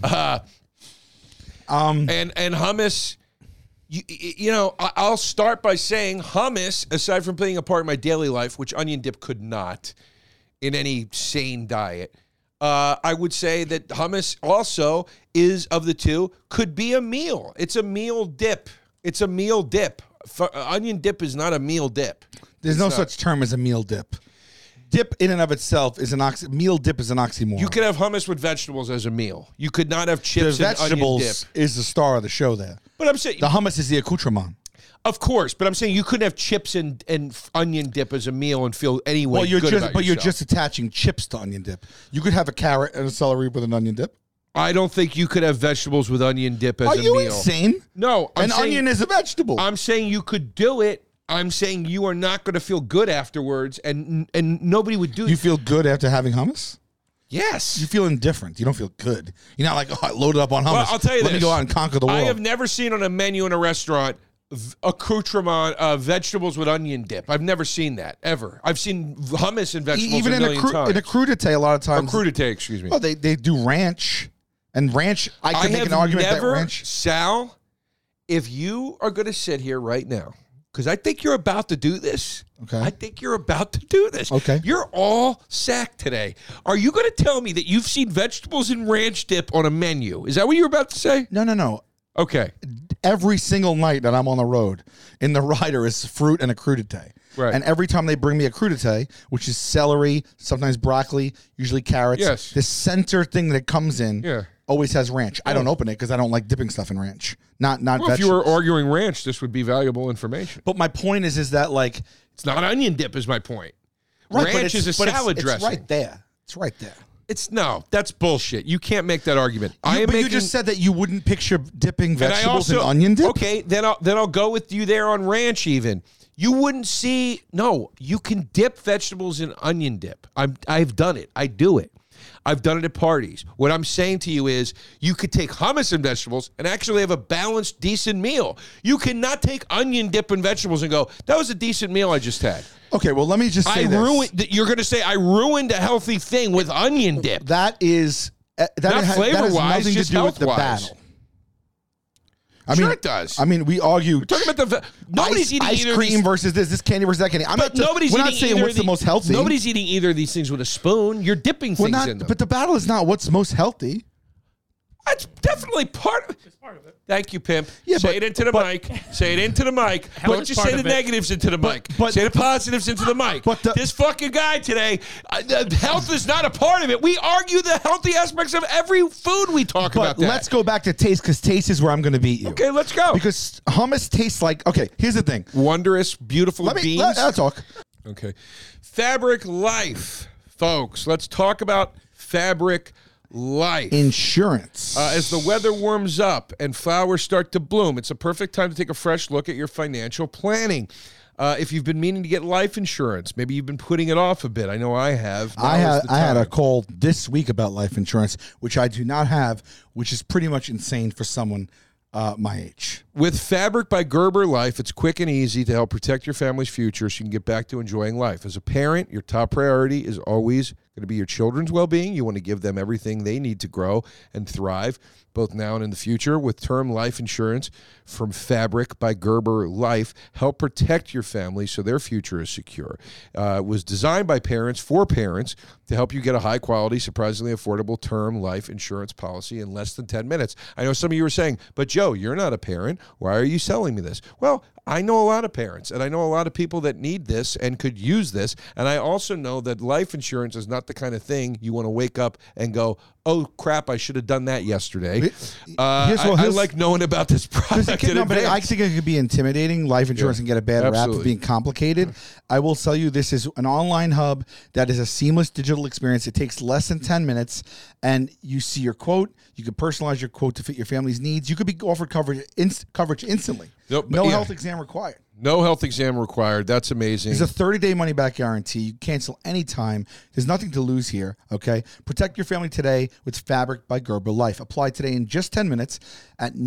And hummus... You know, I'll start by saying hummus, aside from being a part of my daily life, which onion dip could not in any sane diet, I would say that hummus also is, of the two, could be a meal. It's a meal dip. It's a meal dip. Onion dip is not a meal dip. There's no such term as a meal dip. Dip in and of itself is meal dip is an oxymoron. You could have hummus with vegetables as a meal. You could not have chips the and onion dip. vegetables is the star of the show there. But I'm saying the hummus is the accoutrement. Of course, but I'm saying you couldn't have chips and onion dip as a meal and feel any way good about yourself. You're just attaching chips to onion dip. You could have a carrot and a celery with an onion dip. I don't think you could have vegetables with onion dip as a meal. Are you insane? No. Onion is a vegetable. I'm saying you could do it. I'm saying you are not going to feel good afterwards, and nobody would do it. You feel good after having hummus? Yes. You feel indifferent. You don't feel good. You're not like, oh, I loaded up on hummus. Well, I'll tell you Let me go out and conquer the world. I have never seen on a menu in a restaurant accoutrement vegetables with onion dip. I've never seen that, ever. I've seen hummus and vegetables even a million times. In a crudité, a lot of times. A crudité, excuse me. Well, they do ranch. And ranch, I can make an argument that ranch. Sal, if you are going to sit here right now, because I think you're about to do this. Okay. I think you're about to do this. Okay. You're all sacked today. Are you going to tell me that you've seen vegetables and ranch dip on a menu? Is that what you're about to say? No. Okay. every single night that I'm on the road in the rider is fruit and a crudité. Right. And every time they bring me a crudité, which is celery, sometimes broccoli, usually carrots, Yes. the center thing that it comes in always has ranch. I don't open it because I don't like dipping stuff in ranch. Not Well, vegetables. if you were arguing ranch, this would be valuable information. But my point is that like It's not onion dip is my point. right, but Ranch it's- is a but it's- salad it's dressing. right there. It's right there. That's bullshit. You can't make that argument. You just said that you wouldn't picture dipping and I vegetables in also- onion dip. Okay, then I'll go with you there on ranch even. You wouldn't see you can dip vegetables in onion dip. I've done it. I do it. I've done it at parties. What I'm saying to you is you could take hummus and vegetables and actually have a balanced, decent meal. You cannot take onion dip and vegetables and go, that was a decent meal I just had. Okay, well, let me just say this. You're going to say I ruined a healthy thing with onion dip. That is that Not has flavor-wise, nothing to just do with the health-wise. battle. Sure it does. I mean, we argue. We're talking about nobody's eating ice either of cream these, versus this candy versus that candy. but nobody's we're eating not saying either what's of the most healthy. Nobody's eating either of these things with a spoon. You're dipping things in them. But the battle is not what's most healthy. That's definitely part of it. It's part of it. Thank you, Pimp. Yeah, say but- it into the mic. Say it into the mic. Health Don't is just part say the of it. negatives into the mic. but- say the positives into the mic. But this fucking guy today, health is not a part of it. We argue the healthy aspects of every food we talk about. But let's go back to taste because taste is where I'm going to beat you. Okay, let's go. Because hummus tastes like. Okay, here's the thing. Wondrous, beautiful beans. I'll talk. Okay. Fabric Life. Folks, let's talk about Fabric Life. Insurance. As the weather warms up and flowers start to bloom, it's a perfect time to take a fresh look at your financial planning. If you've been meaning to get life insurance, maybe you've been putting it off a bit. I know I have. I had a time. call this week about life insurance, which I do not have, which is pretty much insane for someone my age. With Fabric by Gerber Life, it's quick and easy to help protect your family's future so you can get back to enjoying life. As a parent, your top priority is always going to be your children's well-being. You want to give them everything they need to grow and thrive, both now and in the future. With term life insurance from Fabric by Gerber Life, help protect your family so their future is secure. It was designed by parents for parents to help you get a high-quality, surprisingly affordable term life insurance policy in less than 10 minutes. I know some of you were saying, but Joe, you're not a parent. Why are you selling me this? Well, I know a lot of parents, and I know a lot of people that need this and could use this. And I also know that life insurance is not the kind of thing you want to wake up and go, oh, crap, I should have done that yesterday. I like knowing about this product in But I advance. think it could be intimidating. Life insurance can get a bad rap Absolutely. for being complicated. I will tell you, this is an online hub that is a seamless digital experience. It takes less than 10 minutes, and you see your quote. You can personalize your quote to fit your family's needs. You could be offered coverage instantly. Nope, No yeah. health exam required. No health exam required. That's amazing. There's a 30-day money-back guarantee. You cancel anytime. There's nothing to lose here, okay? Protect your family today with Fabric by Gerber Life. Apply today in just 10 minutes at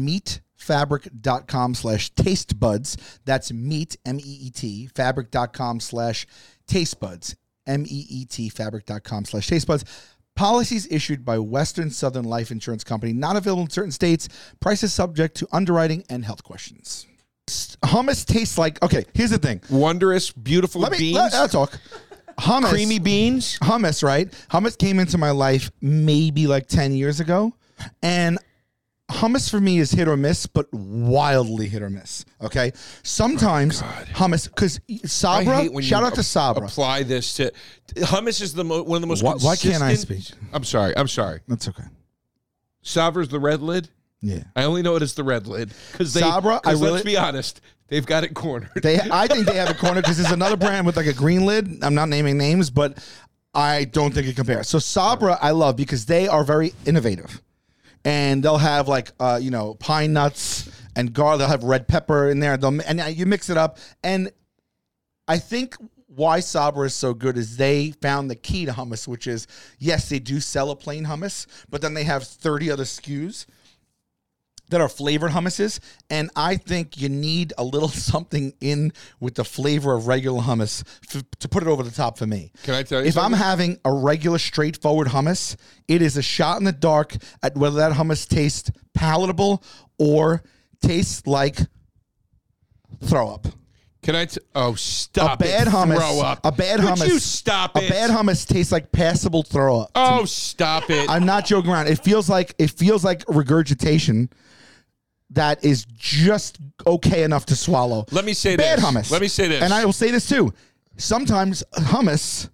meetfabric.com/tastebuds. That's meet, M-E-E-T, fabric.com/tastebuds, M-E-E-T, fabric.com/tastebuds. Policies issued by Western Southern Life Insurance Company, not available in certain states. Prices subject to underwriting and health questions. Hummus tastes like, okay, here's the thing. Wondrous, beautiful beans. I'll talk. Hummus. Creamy beans. Hummus, right? Hummus came into my life maybe like 10 years ago. And hummus for me is hit or miss, but wildly hit or miss. Okay? Sometimes hummus, because I hate Sabra, when shout you out to Sabra. Apply this to hummus is one of the most. Why can't I consistent- speak? I'm sorry. That's okay. Sabra's the red lid. Yeah. I only know it as the red lid because Sabra, let's be honest, they've got it cornered. I think they have a corner because there's another brand with like a green lid. I'm not naming names, but I don't think it compares. So Sabra, I love because they are very innovative. And they'll have like, pine nuts and garlic. They'll have red pepper in there. And you mix it up. And I think why Sabra is so good is they found the key to hummus, which is, yes, they do sell a plain hummus, but then they have 30 other SKUs that are flavored hummuses. And I think you need a little something in with the flavor of regular hummus to put it over the top for me. Can I tell you If I'm something? having a regular, straightforward hummus, it is a shot in the dark at whether that hummus tastes palatable or tastes like throw up. Can I? Stop A bad it! hummus. Throw up. A bad Would hummus. you stop it? A bad hummus tastes like passable throw up. Oh, stop it! I'm not joking around. It feels like regurgitation. that is just okay enough to swallow. Let me say Bad this. hummus. Let me say this. And I will say this too. Sometimes hummus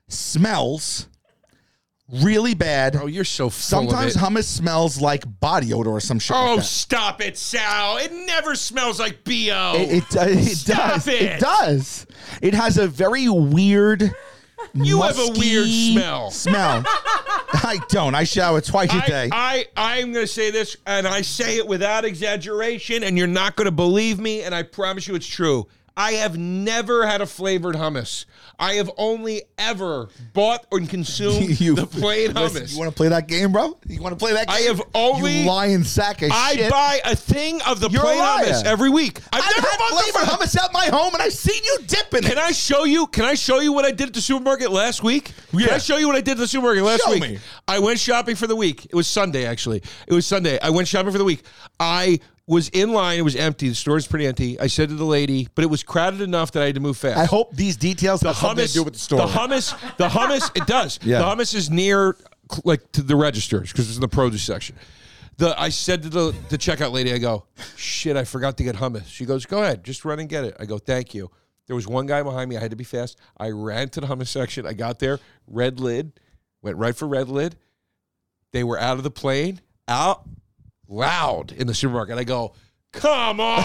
smells really bad. Oh, you're so full Sometimes of it. hummus smells like body odor or some shit. Oh, like that. stop it, Sal. It never smells like B.O. It Stop does. it. It does. It has a very weird. You have a weird musky smell. I don't. I shower twice a day. I'm going to say this, and I say it without exaggeration, and you're not going to believe me, and I promise you it's true. I have never had a flavored hummus. I have only ever bought and consumed the plain hummus. You want to play that game, bro? You want to play that game? I have only... You lying sack of shit. I buy a thing of the You're plain a liar. hummus every week. I've never had bought the flavored hummus at my home, and I've seen you dipping it. Can I show you? Can I show you what I did at the supermarket last week? Yeah. Can I show you what I did at the supermarket last Show week? me. I went shopping for the week. It was Sunday, actually. It was Sunday. I went shopping for the week. I was in line. It was empty. The store is pretty empty. I said to the lady, but it was crowded enough that I had to move fast. I hope these details have something to do with the store. The hummus, it does. Yeah. The hummus is near, like, to the registers because it's in the produce section. I said to the checkout lady, I go, shit, I forgot to get hummus. She goes, go ahead, just run and get it. I go, thank you. There was one guy behind me. I had to be fast. I ran to the hummus section. I got there, red lid, went right for red lid. They were out of the plane, out loud in the supermarket. I go, come on,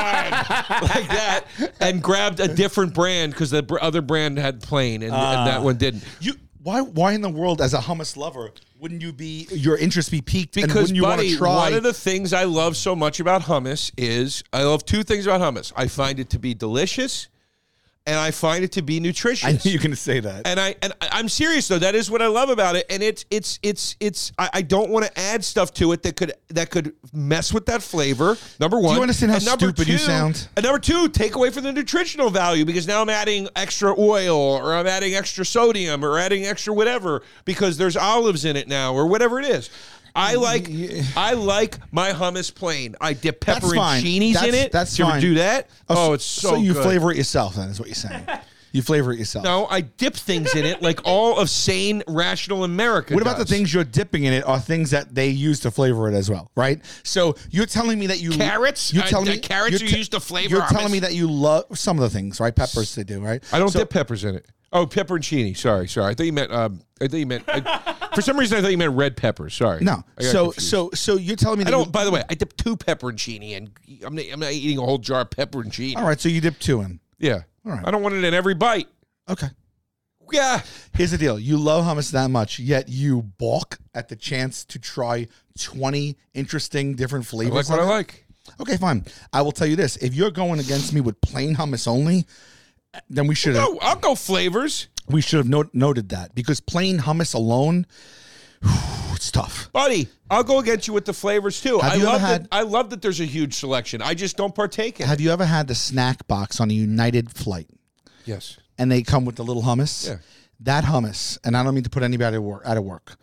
like that, and grabbed a different brand because the other brand had plain, and that one didn't. Why in the world, as a hummus lover, wouldn't your interest be piqued? And Because, wouldn't you want buddy, to try? one of the things I love so much about hummus is I love two things about hummus. I find it to be delicious, and I find it to be nutritious. I knew you were going to say that. And I'm serious though. That is what I love about it. And it's I don't want to add stuff to it that could mess with that flavor. Number one. Do you understand how And number stupid you two- sound? And number two, take away from the nutritional value because now I'm adding extra oil or I'm adding extra sodium or adding extra whatever because there's olives in it now or whatever it is. I like my hummus plain. I dip pepperoncinis in it. That's Do you fine. ever do that? Oh, it's so you good. flavor it yourself, then, is what you're saying. You flavor it yourself. No, I dip things in it like all of sane, rational America What about does. the things you're dipping in it are things that they use to flavor it as well, right? So you're telling me that you... Carrots? You're telling me... Carrots you're are used to flavor You're telling hummus? me that you love some of the things, right? Peppers they do, right? I don't So- dip peppers in it. Oh, pepperoncini. Sorry. I thought you meant. For some reason, I thought you meant red peppers. Sorry. No. I got confused. So you're telling me I that don't. By the way, I dip 2 pepperoncini, and I'm not eating a whole jar of pepperoncini. All right, so you dip 2 in. Yeah. All right. I don't want it in every bite. Okay. Yeah. Here's the deal. You love hummus that much, yet you balk at the chance to try 20 interesting different I flavors. like what I of it? like. Okay, fine. I will tell you this. If you're going against me with plain hummus only, then we should have No, I'll go flavors. noted that, because plain hummus alone, it's tough. Buddy, I'll go against you with the flavors too. Have you ever had- I love that there's a huge selection. I just don't partake in it. Have you ever had the snack box on a United flight Yes. and they come with the little hummus? Yeah. That hummus, and I don't mean to put anybody out of work.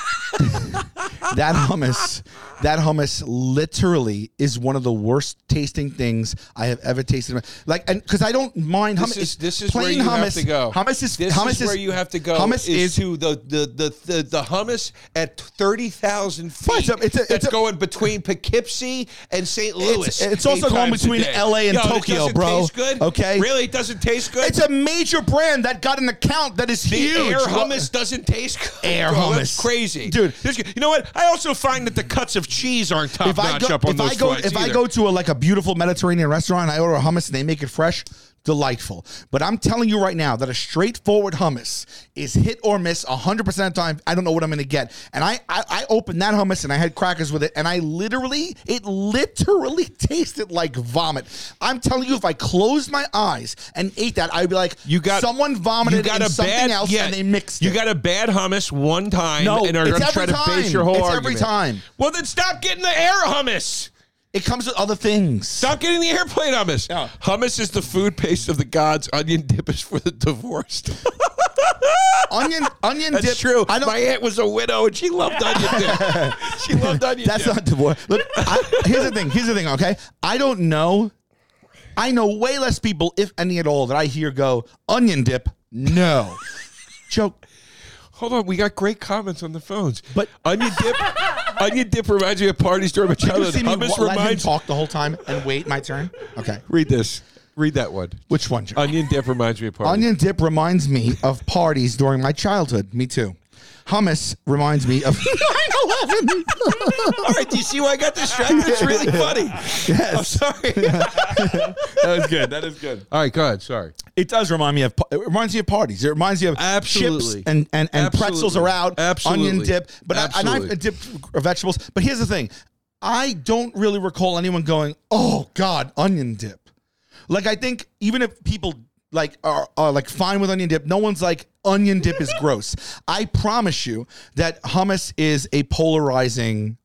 That hummus literally is one of the worst tasting things I have ever tasted. Like, and because I don't mind hummus. This is plain where you hummus, have to go. Hummus is This hummus is where you have to go. Hummus is to the hummus at 30,000 feet. It's that's a- going between Poughkeepsie and St. Louis. It's also 8 going times a between day. LA and Yo, it Tokyo, doesn't bro. Taste good? Okay. Really, it doesn't taste good. It's a major brand that got an account that is The huge. air hummus doesn't taste good. Air Bro, hummus. That's crazy, Dude. You know what? I also find that the cuts of cheese aren't top notch up on those flights if I either. go to a beautiful Mediterranean restaurant and I order a hummus and they make it fresh, delightful. But I'm telling you right now that a straightforward hummus is hit or miss 100% of the time. I don't know what I'm going to get. And I opened that hummus and I had crackers with it, and it literally tasted like vomit. I'm telling you, if I closed my eyes and ate that, I'd be like, someone vomited in something else and they mixed it. You got a bad hummus one time No, and are it's going to every try to time. base your whole It's argument. every time. Well, then stop getting the air hummus. It comes with other things. Stop getting the airplane hummus. Yeah. Hummus is the food paste of the gods. Onion dip is for the divorced. Onion That's dip. true. I don't. My aunt was a widow and she loved onion dip. She loved onion That's dip. not divorce. Look, here's the thing. Okay, I don't know. I know way less people, if any at all, that I hear go onion dip. No, joke. Hold on, we got great comments on the phones. But- onion dip, Onion dip reminds me of parties during my Did you childhood. see me Hummus let him reminds. talk the whole time and wait my turn? Okay. Read this. Read that one. Which one, Joe? Onion dip reminds me of parties. Onion dip reminds me of parties during my childhood. Me too. Hummus reminds me of 9/11. All right, do you see why I got distracted? It's really funny. Yes. I'm sorry. That was good. That is good. All right, go ahead. Sorry. It does remind me of. It reminds me of parties. It reminds you of Absolutely. chips and Absolutely. pretzels are out. Absolutely. Onion dip, but I Absolutely. dip vegetables. But here's the thing: I don't really recall anyone going, "Oh God, onion dip." Like I think even if people like are like fine with onion dip, no one's like onion dip is gross. I promise you that hummus is a polarizing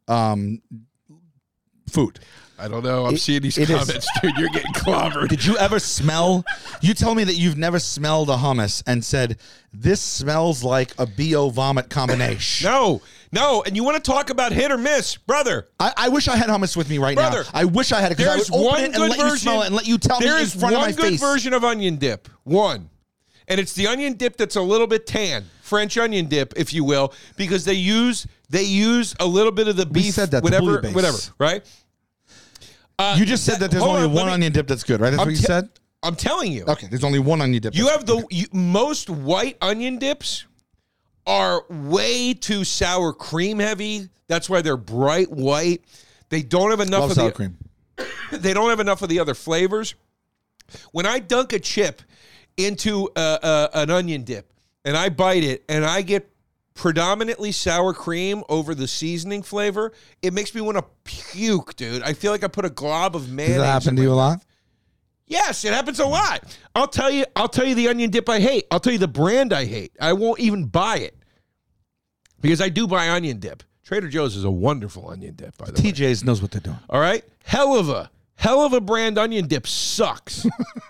food. I don't know. I'm seeing these it is. comments, dude. You're getting clobbered. Did you ever smell? You tell me that you've never smelled a hummus and said, this smells like a BO vomit combination. No. And you want to talk about hit or miss, brother? I wish I had hummus with me right Brother, now. I wish I had it because I There's would open one it and good let you version. smell it and let you tell me in There's front of my one good face. version of onion dip. One. And it's the onion dip that's a little bit tan. French onion dip, if you will, because they use a little bit of the beef, said that, the whatever, bouillabaisse. right? You just said that there's hold only on, let one me- onion dip that's good, right? That's I'm what you te- said? I'm telling you. Okay, there's only one onion dip. You that's have most white onion dips are way too sour cream heavy. That's why they're bright white. They don't have enough Love of sour the cream. They don't have enough of the other flavors. When I dunk a chip into an onion dip and I bite it and I get predominantly sour cream over the seasoning flavor, it makes me want to puke, dude. I feel like I put a glob of mayonnaise. Does that happen in to my you a lot? Yes, it happens a lot. I'll tell you the onion dip I hate. I'll tell you the brand I hate. I won't even buy it because I do buy onion dip. Trader Joe's is a wonderful onion dip, by the way. TJ's knows what they're doing. All right? Hell of a brand onion dip sucks.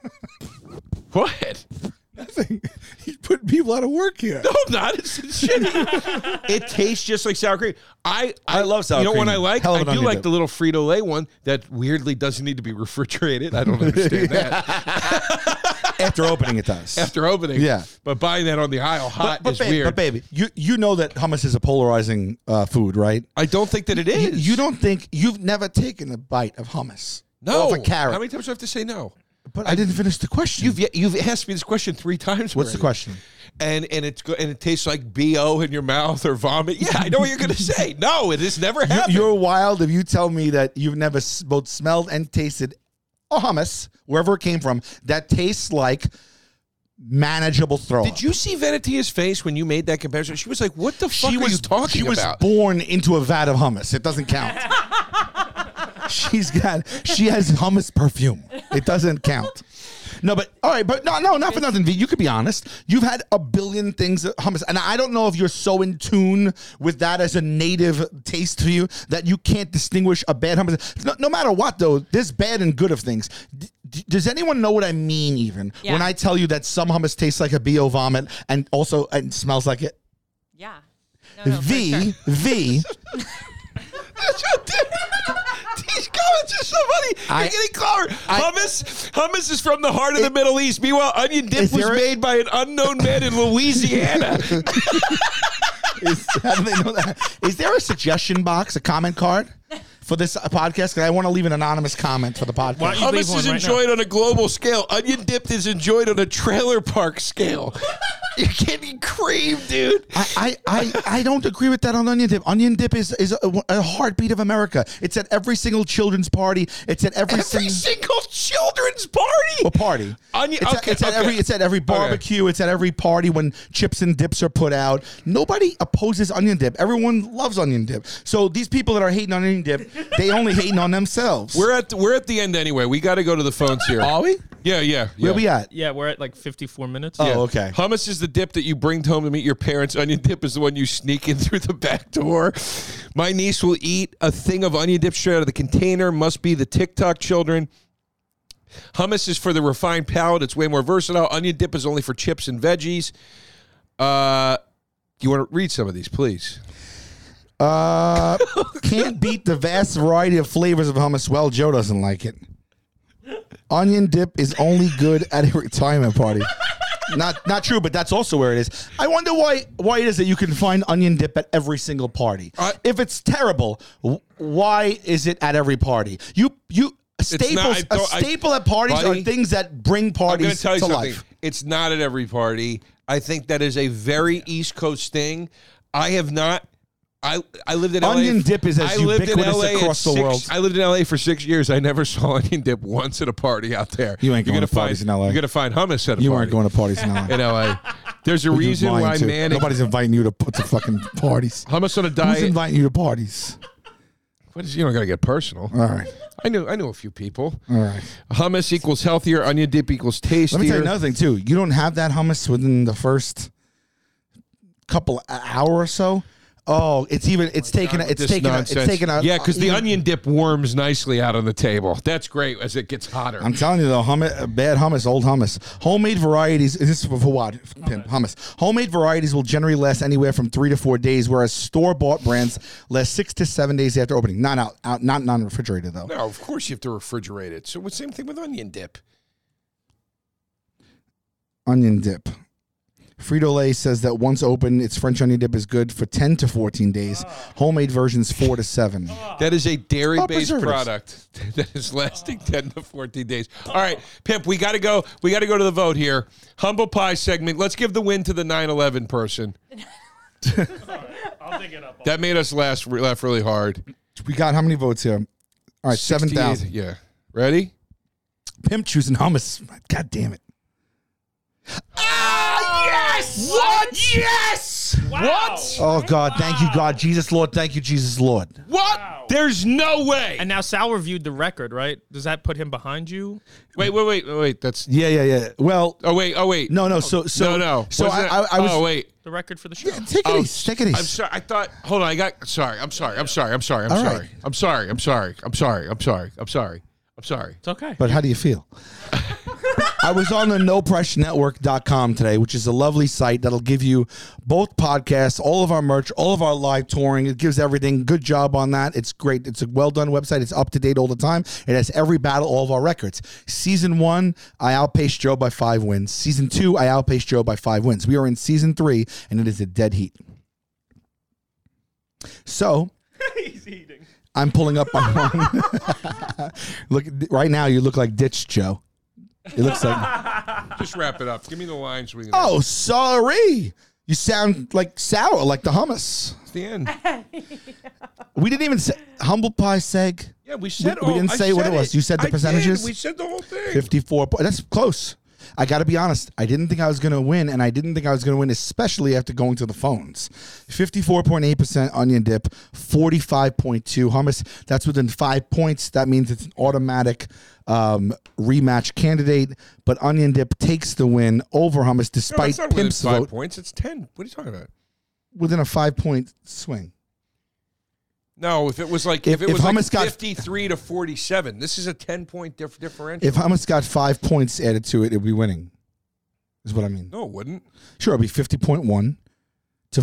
What? He's putting people out of work here. No, I'm not. It's shitty. It tastes just like sour cream. I love sour You know cream. what I like? Hell of I an do onion like dip. the little Frito-Lay one that weirdly doesn't need to be refrigerated. I don't understand that. After opening it does. After opening. Yeah. But buying that on the aisle hot is weird. But baby, you know that hummus is a polarizing food, right? I don't think that it is. You don't think you've never taken a bite of hummus? No. Or of a carrot. How many times do I have to say no? But I didn't finish the question. You've asked me this question 3 times. What's the already. question? And it tastes like BO in your mouth or vomit. Yeah, I know what you're going to say. No, it has never happened. You're wild if you tell me that you've never both smelled and tasted a hummus, wherever it came from, that tastes like manageable throw. Did you see Venetia's face when you made that comparison? She was like, "What the fuck are you talking She was about?" born into a vat of hummus. It doesn't count. She has hummus perfume. It doesn't count. No, but all right, but no, not for nothing, V. You could be honest. You've had a billion things of hummus, and I don't know if you're so in tune with that as a native taste to you that you can't distinguish a bad hummus. No matter what, though, there's bad and good of things. Does anyone know what I mean? Even Yeah. when I tell you that some hummus tastes like a BO vomit and also and smells like it. Yeah. No, for sure. V. These comments are so funny. You're getting clever. Hummus is from the heart of the Middle East. Meanwhile, onion dip Is was there a- made by an unknown man in Louisiana. How do they know that? Is there a suggestion box, a comment card for this podcast? Because I want to leave an anonymous comment for the podcast. Why don't you leave Hummus one is right enjoyed on a global scale. Onion dip is enjoyed on a trailer park scale. You're getting cream, dude. I don't agree with that on onion dip. Onion dip is a heartbeat of America. It's at every single children's party. It's at every Single children's party. party. Onion. It's at every barbecue. It's at every party when chips and dips are put out. Nobody opposes onion dip. Everyone loves onion dip. So these people that are hating on onion dip, they only hating on themselves. We're at the end anyway. We got to go to the phones here. Are we? Yeah. Where we at? Yeah, we're at like 54 minutes. Oh, okay. Hummus is the dip that you bring home to meet your parents. Onion dip is the one you sneak in through the back door. My niece will eat a thing of onion dip straight out of the container. Must be the TikTok children. Hummus is for the refined palate. It's way more versatile. Onion dip is only for chips and veggies. You want to read some of these, please? Can't beat the vast variety of flavors of hummus. Well, Joe doesn't like it. Onion dip is only good at a retirement party. not true, but that's also where it is. I wonder why it is that you can find onion dip at every single party. If it's terrible, why is it at every party? Staples, a staple at parties are things that bring parties tell you to something. life. It's not at every party. I think that is a very East Coast thing. I have not. I lived in LA. Onion dip is as ubiquitous across the world. I lived in LA for 6 years. I never saw onion dip once at a party out there. You ain't going to parties in LA. You're going to find hummus at a party. You aren't going to parties in LA. In LA. There's a reason why nobody's inviting you to fucking parties. Hummus on a diet. Who's inviting you to parties? You don't got to get personal. All right. I knew a few people. All right. Hummus equals healthier. Onion dip equals tastier. Let me tell you another thing too. You don't have that hummus within the first couple hour or so. Oh, it's taken out. Yeah, because the onion dip warms nicely out on the table. That's great as it gets hotter. I'm telling you though, bad hummus, old hummus. Homemade varieties. This is for what? Hummus. Homemade varieties will generally last anywhere from 3 to 4 days, whereas store-bought brands last 6 to 7 days after opening. Not non-refrigerated though. No, of course you have to refrigerate it. So same thing with onion dip. Onion dip. Frito-Lay says that once open, its French onion dip is good for 10 to 14 days. Homemade versions 4 to 7. That is a dairy-based product that is lasting 10 to 14 days. All right, Pimp, we got to go. We got to go to the vote here. Humble Pie segment. Let's give the win to the 9/11 person. I'll dig it up. That made us laugh really hard. We got how many votes here? All right, 7,000. Yeah. Ready? Pimp choosing hummus. God damn it. Yes! What? Yes! Wow. What? Oh, God. Thank you, God. Jesus, Lord. Thank you, Jesus, Lord. What? Wow. There's no way. And now Sal reviewed the record, right? Does that put him behind you? Wait. That's. Yeah. Well. Oh, wait. No. So No. So I was. Oh, wait. The record for the show. Yeah, take it easy. Take it easy. I'm sorry. I thought. Hold on. I'm sorry. I'm sorry. All right. I'm sorry. It's okay. But how do you feel? I was on the NoPressNetwork.com today, which is a lovely site that'll give you both podcasts, all of our merch, all of our live touring. It gives everything. Good job on that. It's great. It's a well-done website. It's up to date all the time. It has every battle, all of our records. Season 1, I outpaced Joe by 5 wins. Season 2, I outpaced Joe by 5 wins. We are in Season 3, and it is a dead heat. So... He's eating. I'm pulling up my one. Look, right now you look like Ditch Joe. It looks like. Just wrap it up. Give me the lines. So we can. Oh, sorry. You sound like sour, like the hummus. It's the end. We didn't even say humble pie seg. Yeah, we said. We didn't say what it was. You said the percentages. We said the whole thing. 54. That's close. I got to be honest. I didn't think I was going to win, and I didn't think I was going to win, especially after going to the phones. 54.8% onion dip, 45.2 hummus. That's within 5 points. That means it's an automatic rematch candidate. But onion dip takes the win over hummus, despite it's not within Pimp's 5 vote. points. It's 10. What are you talking about? Within a 5-point swing. No, if it was like If hummus got 53 to 47, this is a 10-point differential. If hummus got 5 points added to it, it'd be winning. Is what I mean. No, it wouldn't. Sure, it'd be 50.1 to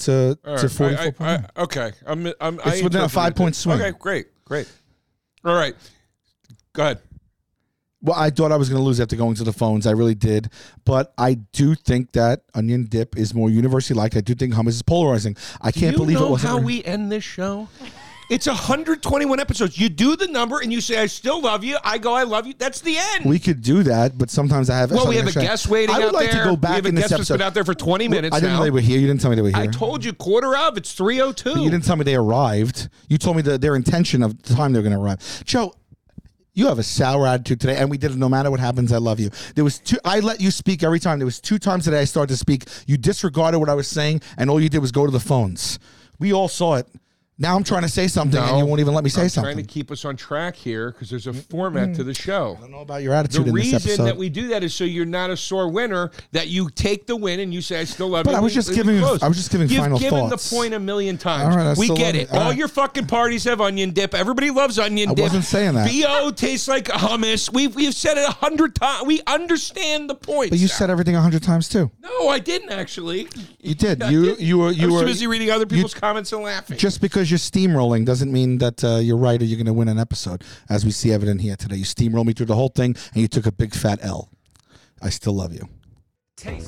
44.1. Okay, It's within a 5-point swing. Okay, great. All right, go ahead. Well, I thought I was going to lose after going to the phones. I really did. But I do think that onion dip is more universally liked. I do think hummus is polarizing. I can't believe it wasn't. How we end this show? It's 121 episodes. You do the number and you say, I still love you. I go, I love you. That's the end. We could do that, but sometimes I have. Well, we have a guest waiting out there. I would like to go back we have in a this guest that's episode. been out there for 20 minutes I didn't now. know they were here. You didn't tell me they were here. I told you quarter of. It's 3:02. But you didn't tell me they arrived. You told me their intention of the time they were going to arrive. Joe, you have a sour attitude today, and we did it no matter what happens. I love you. There was I let you speak every time. There was 2 times today I started to speak. You disregarded what I was saying, and all you did was go to the phones. We all saw it. Now I'm trying to say something, and you won't even let me say something. I'm trying to keep us on track here because there's a format to the show. I don't know about your attitude in this episode. The reason that we do that is so you're not a sore winner, that you take the win and you say, I still love you. But I was just giving final thoughts. You've given the point a million times. All right, we get it. All right. your fucking parties have onion dip. Everybody loves onion dip. I wasn't saying that. BO tastes like hummus. We've said it 100 times. We understand the point. But you said everything 100 times too. No, I didn't actually. You did. You were I was too busy reading other people's comments and laughing. Just because you're steamrolling doesn't mean that you're right or you're going to win an episode, as we see evident here today. You steamrolled me through the whole thing, and you took a big fat L. I still love you. Taste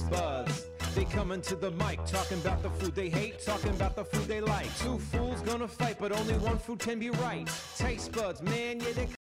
coming to the mic, talking about the food they hate, talking about the food they like. Two fools gonna fight, but only one food can be right. Taste buds, man, yeah, they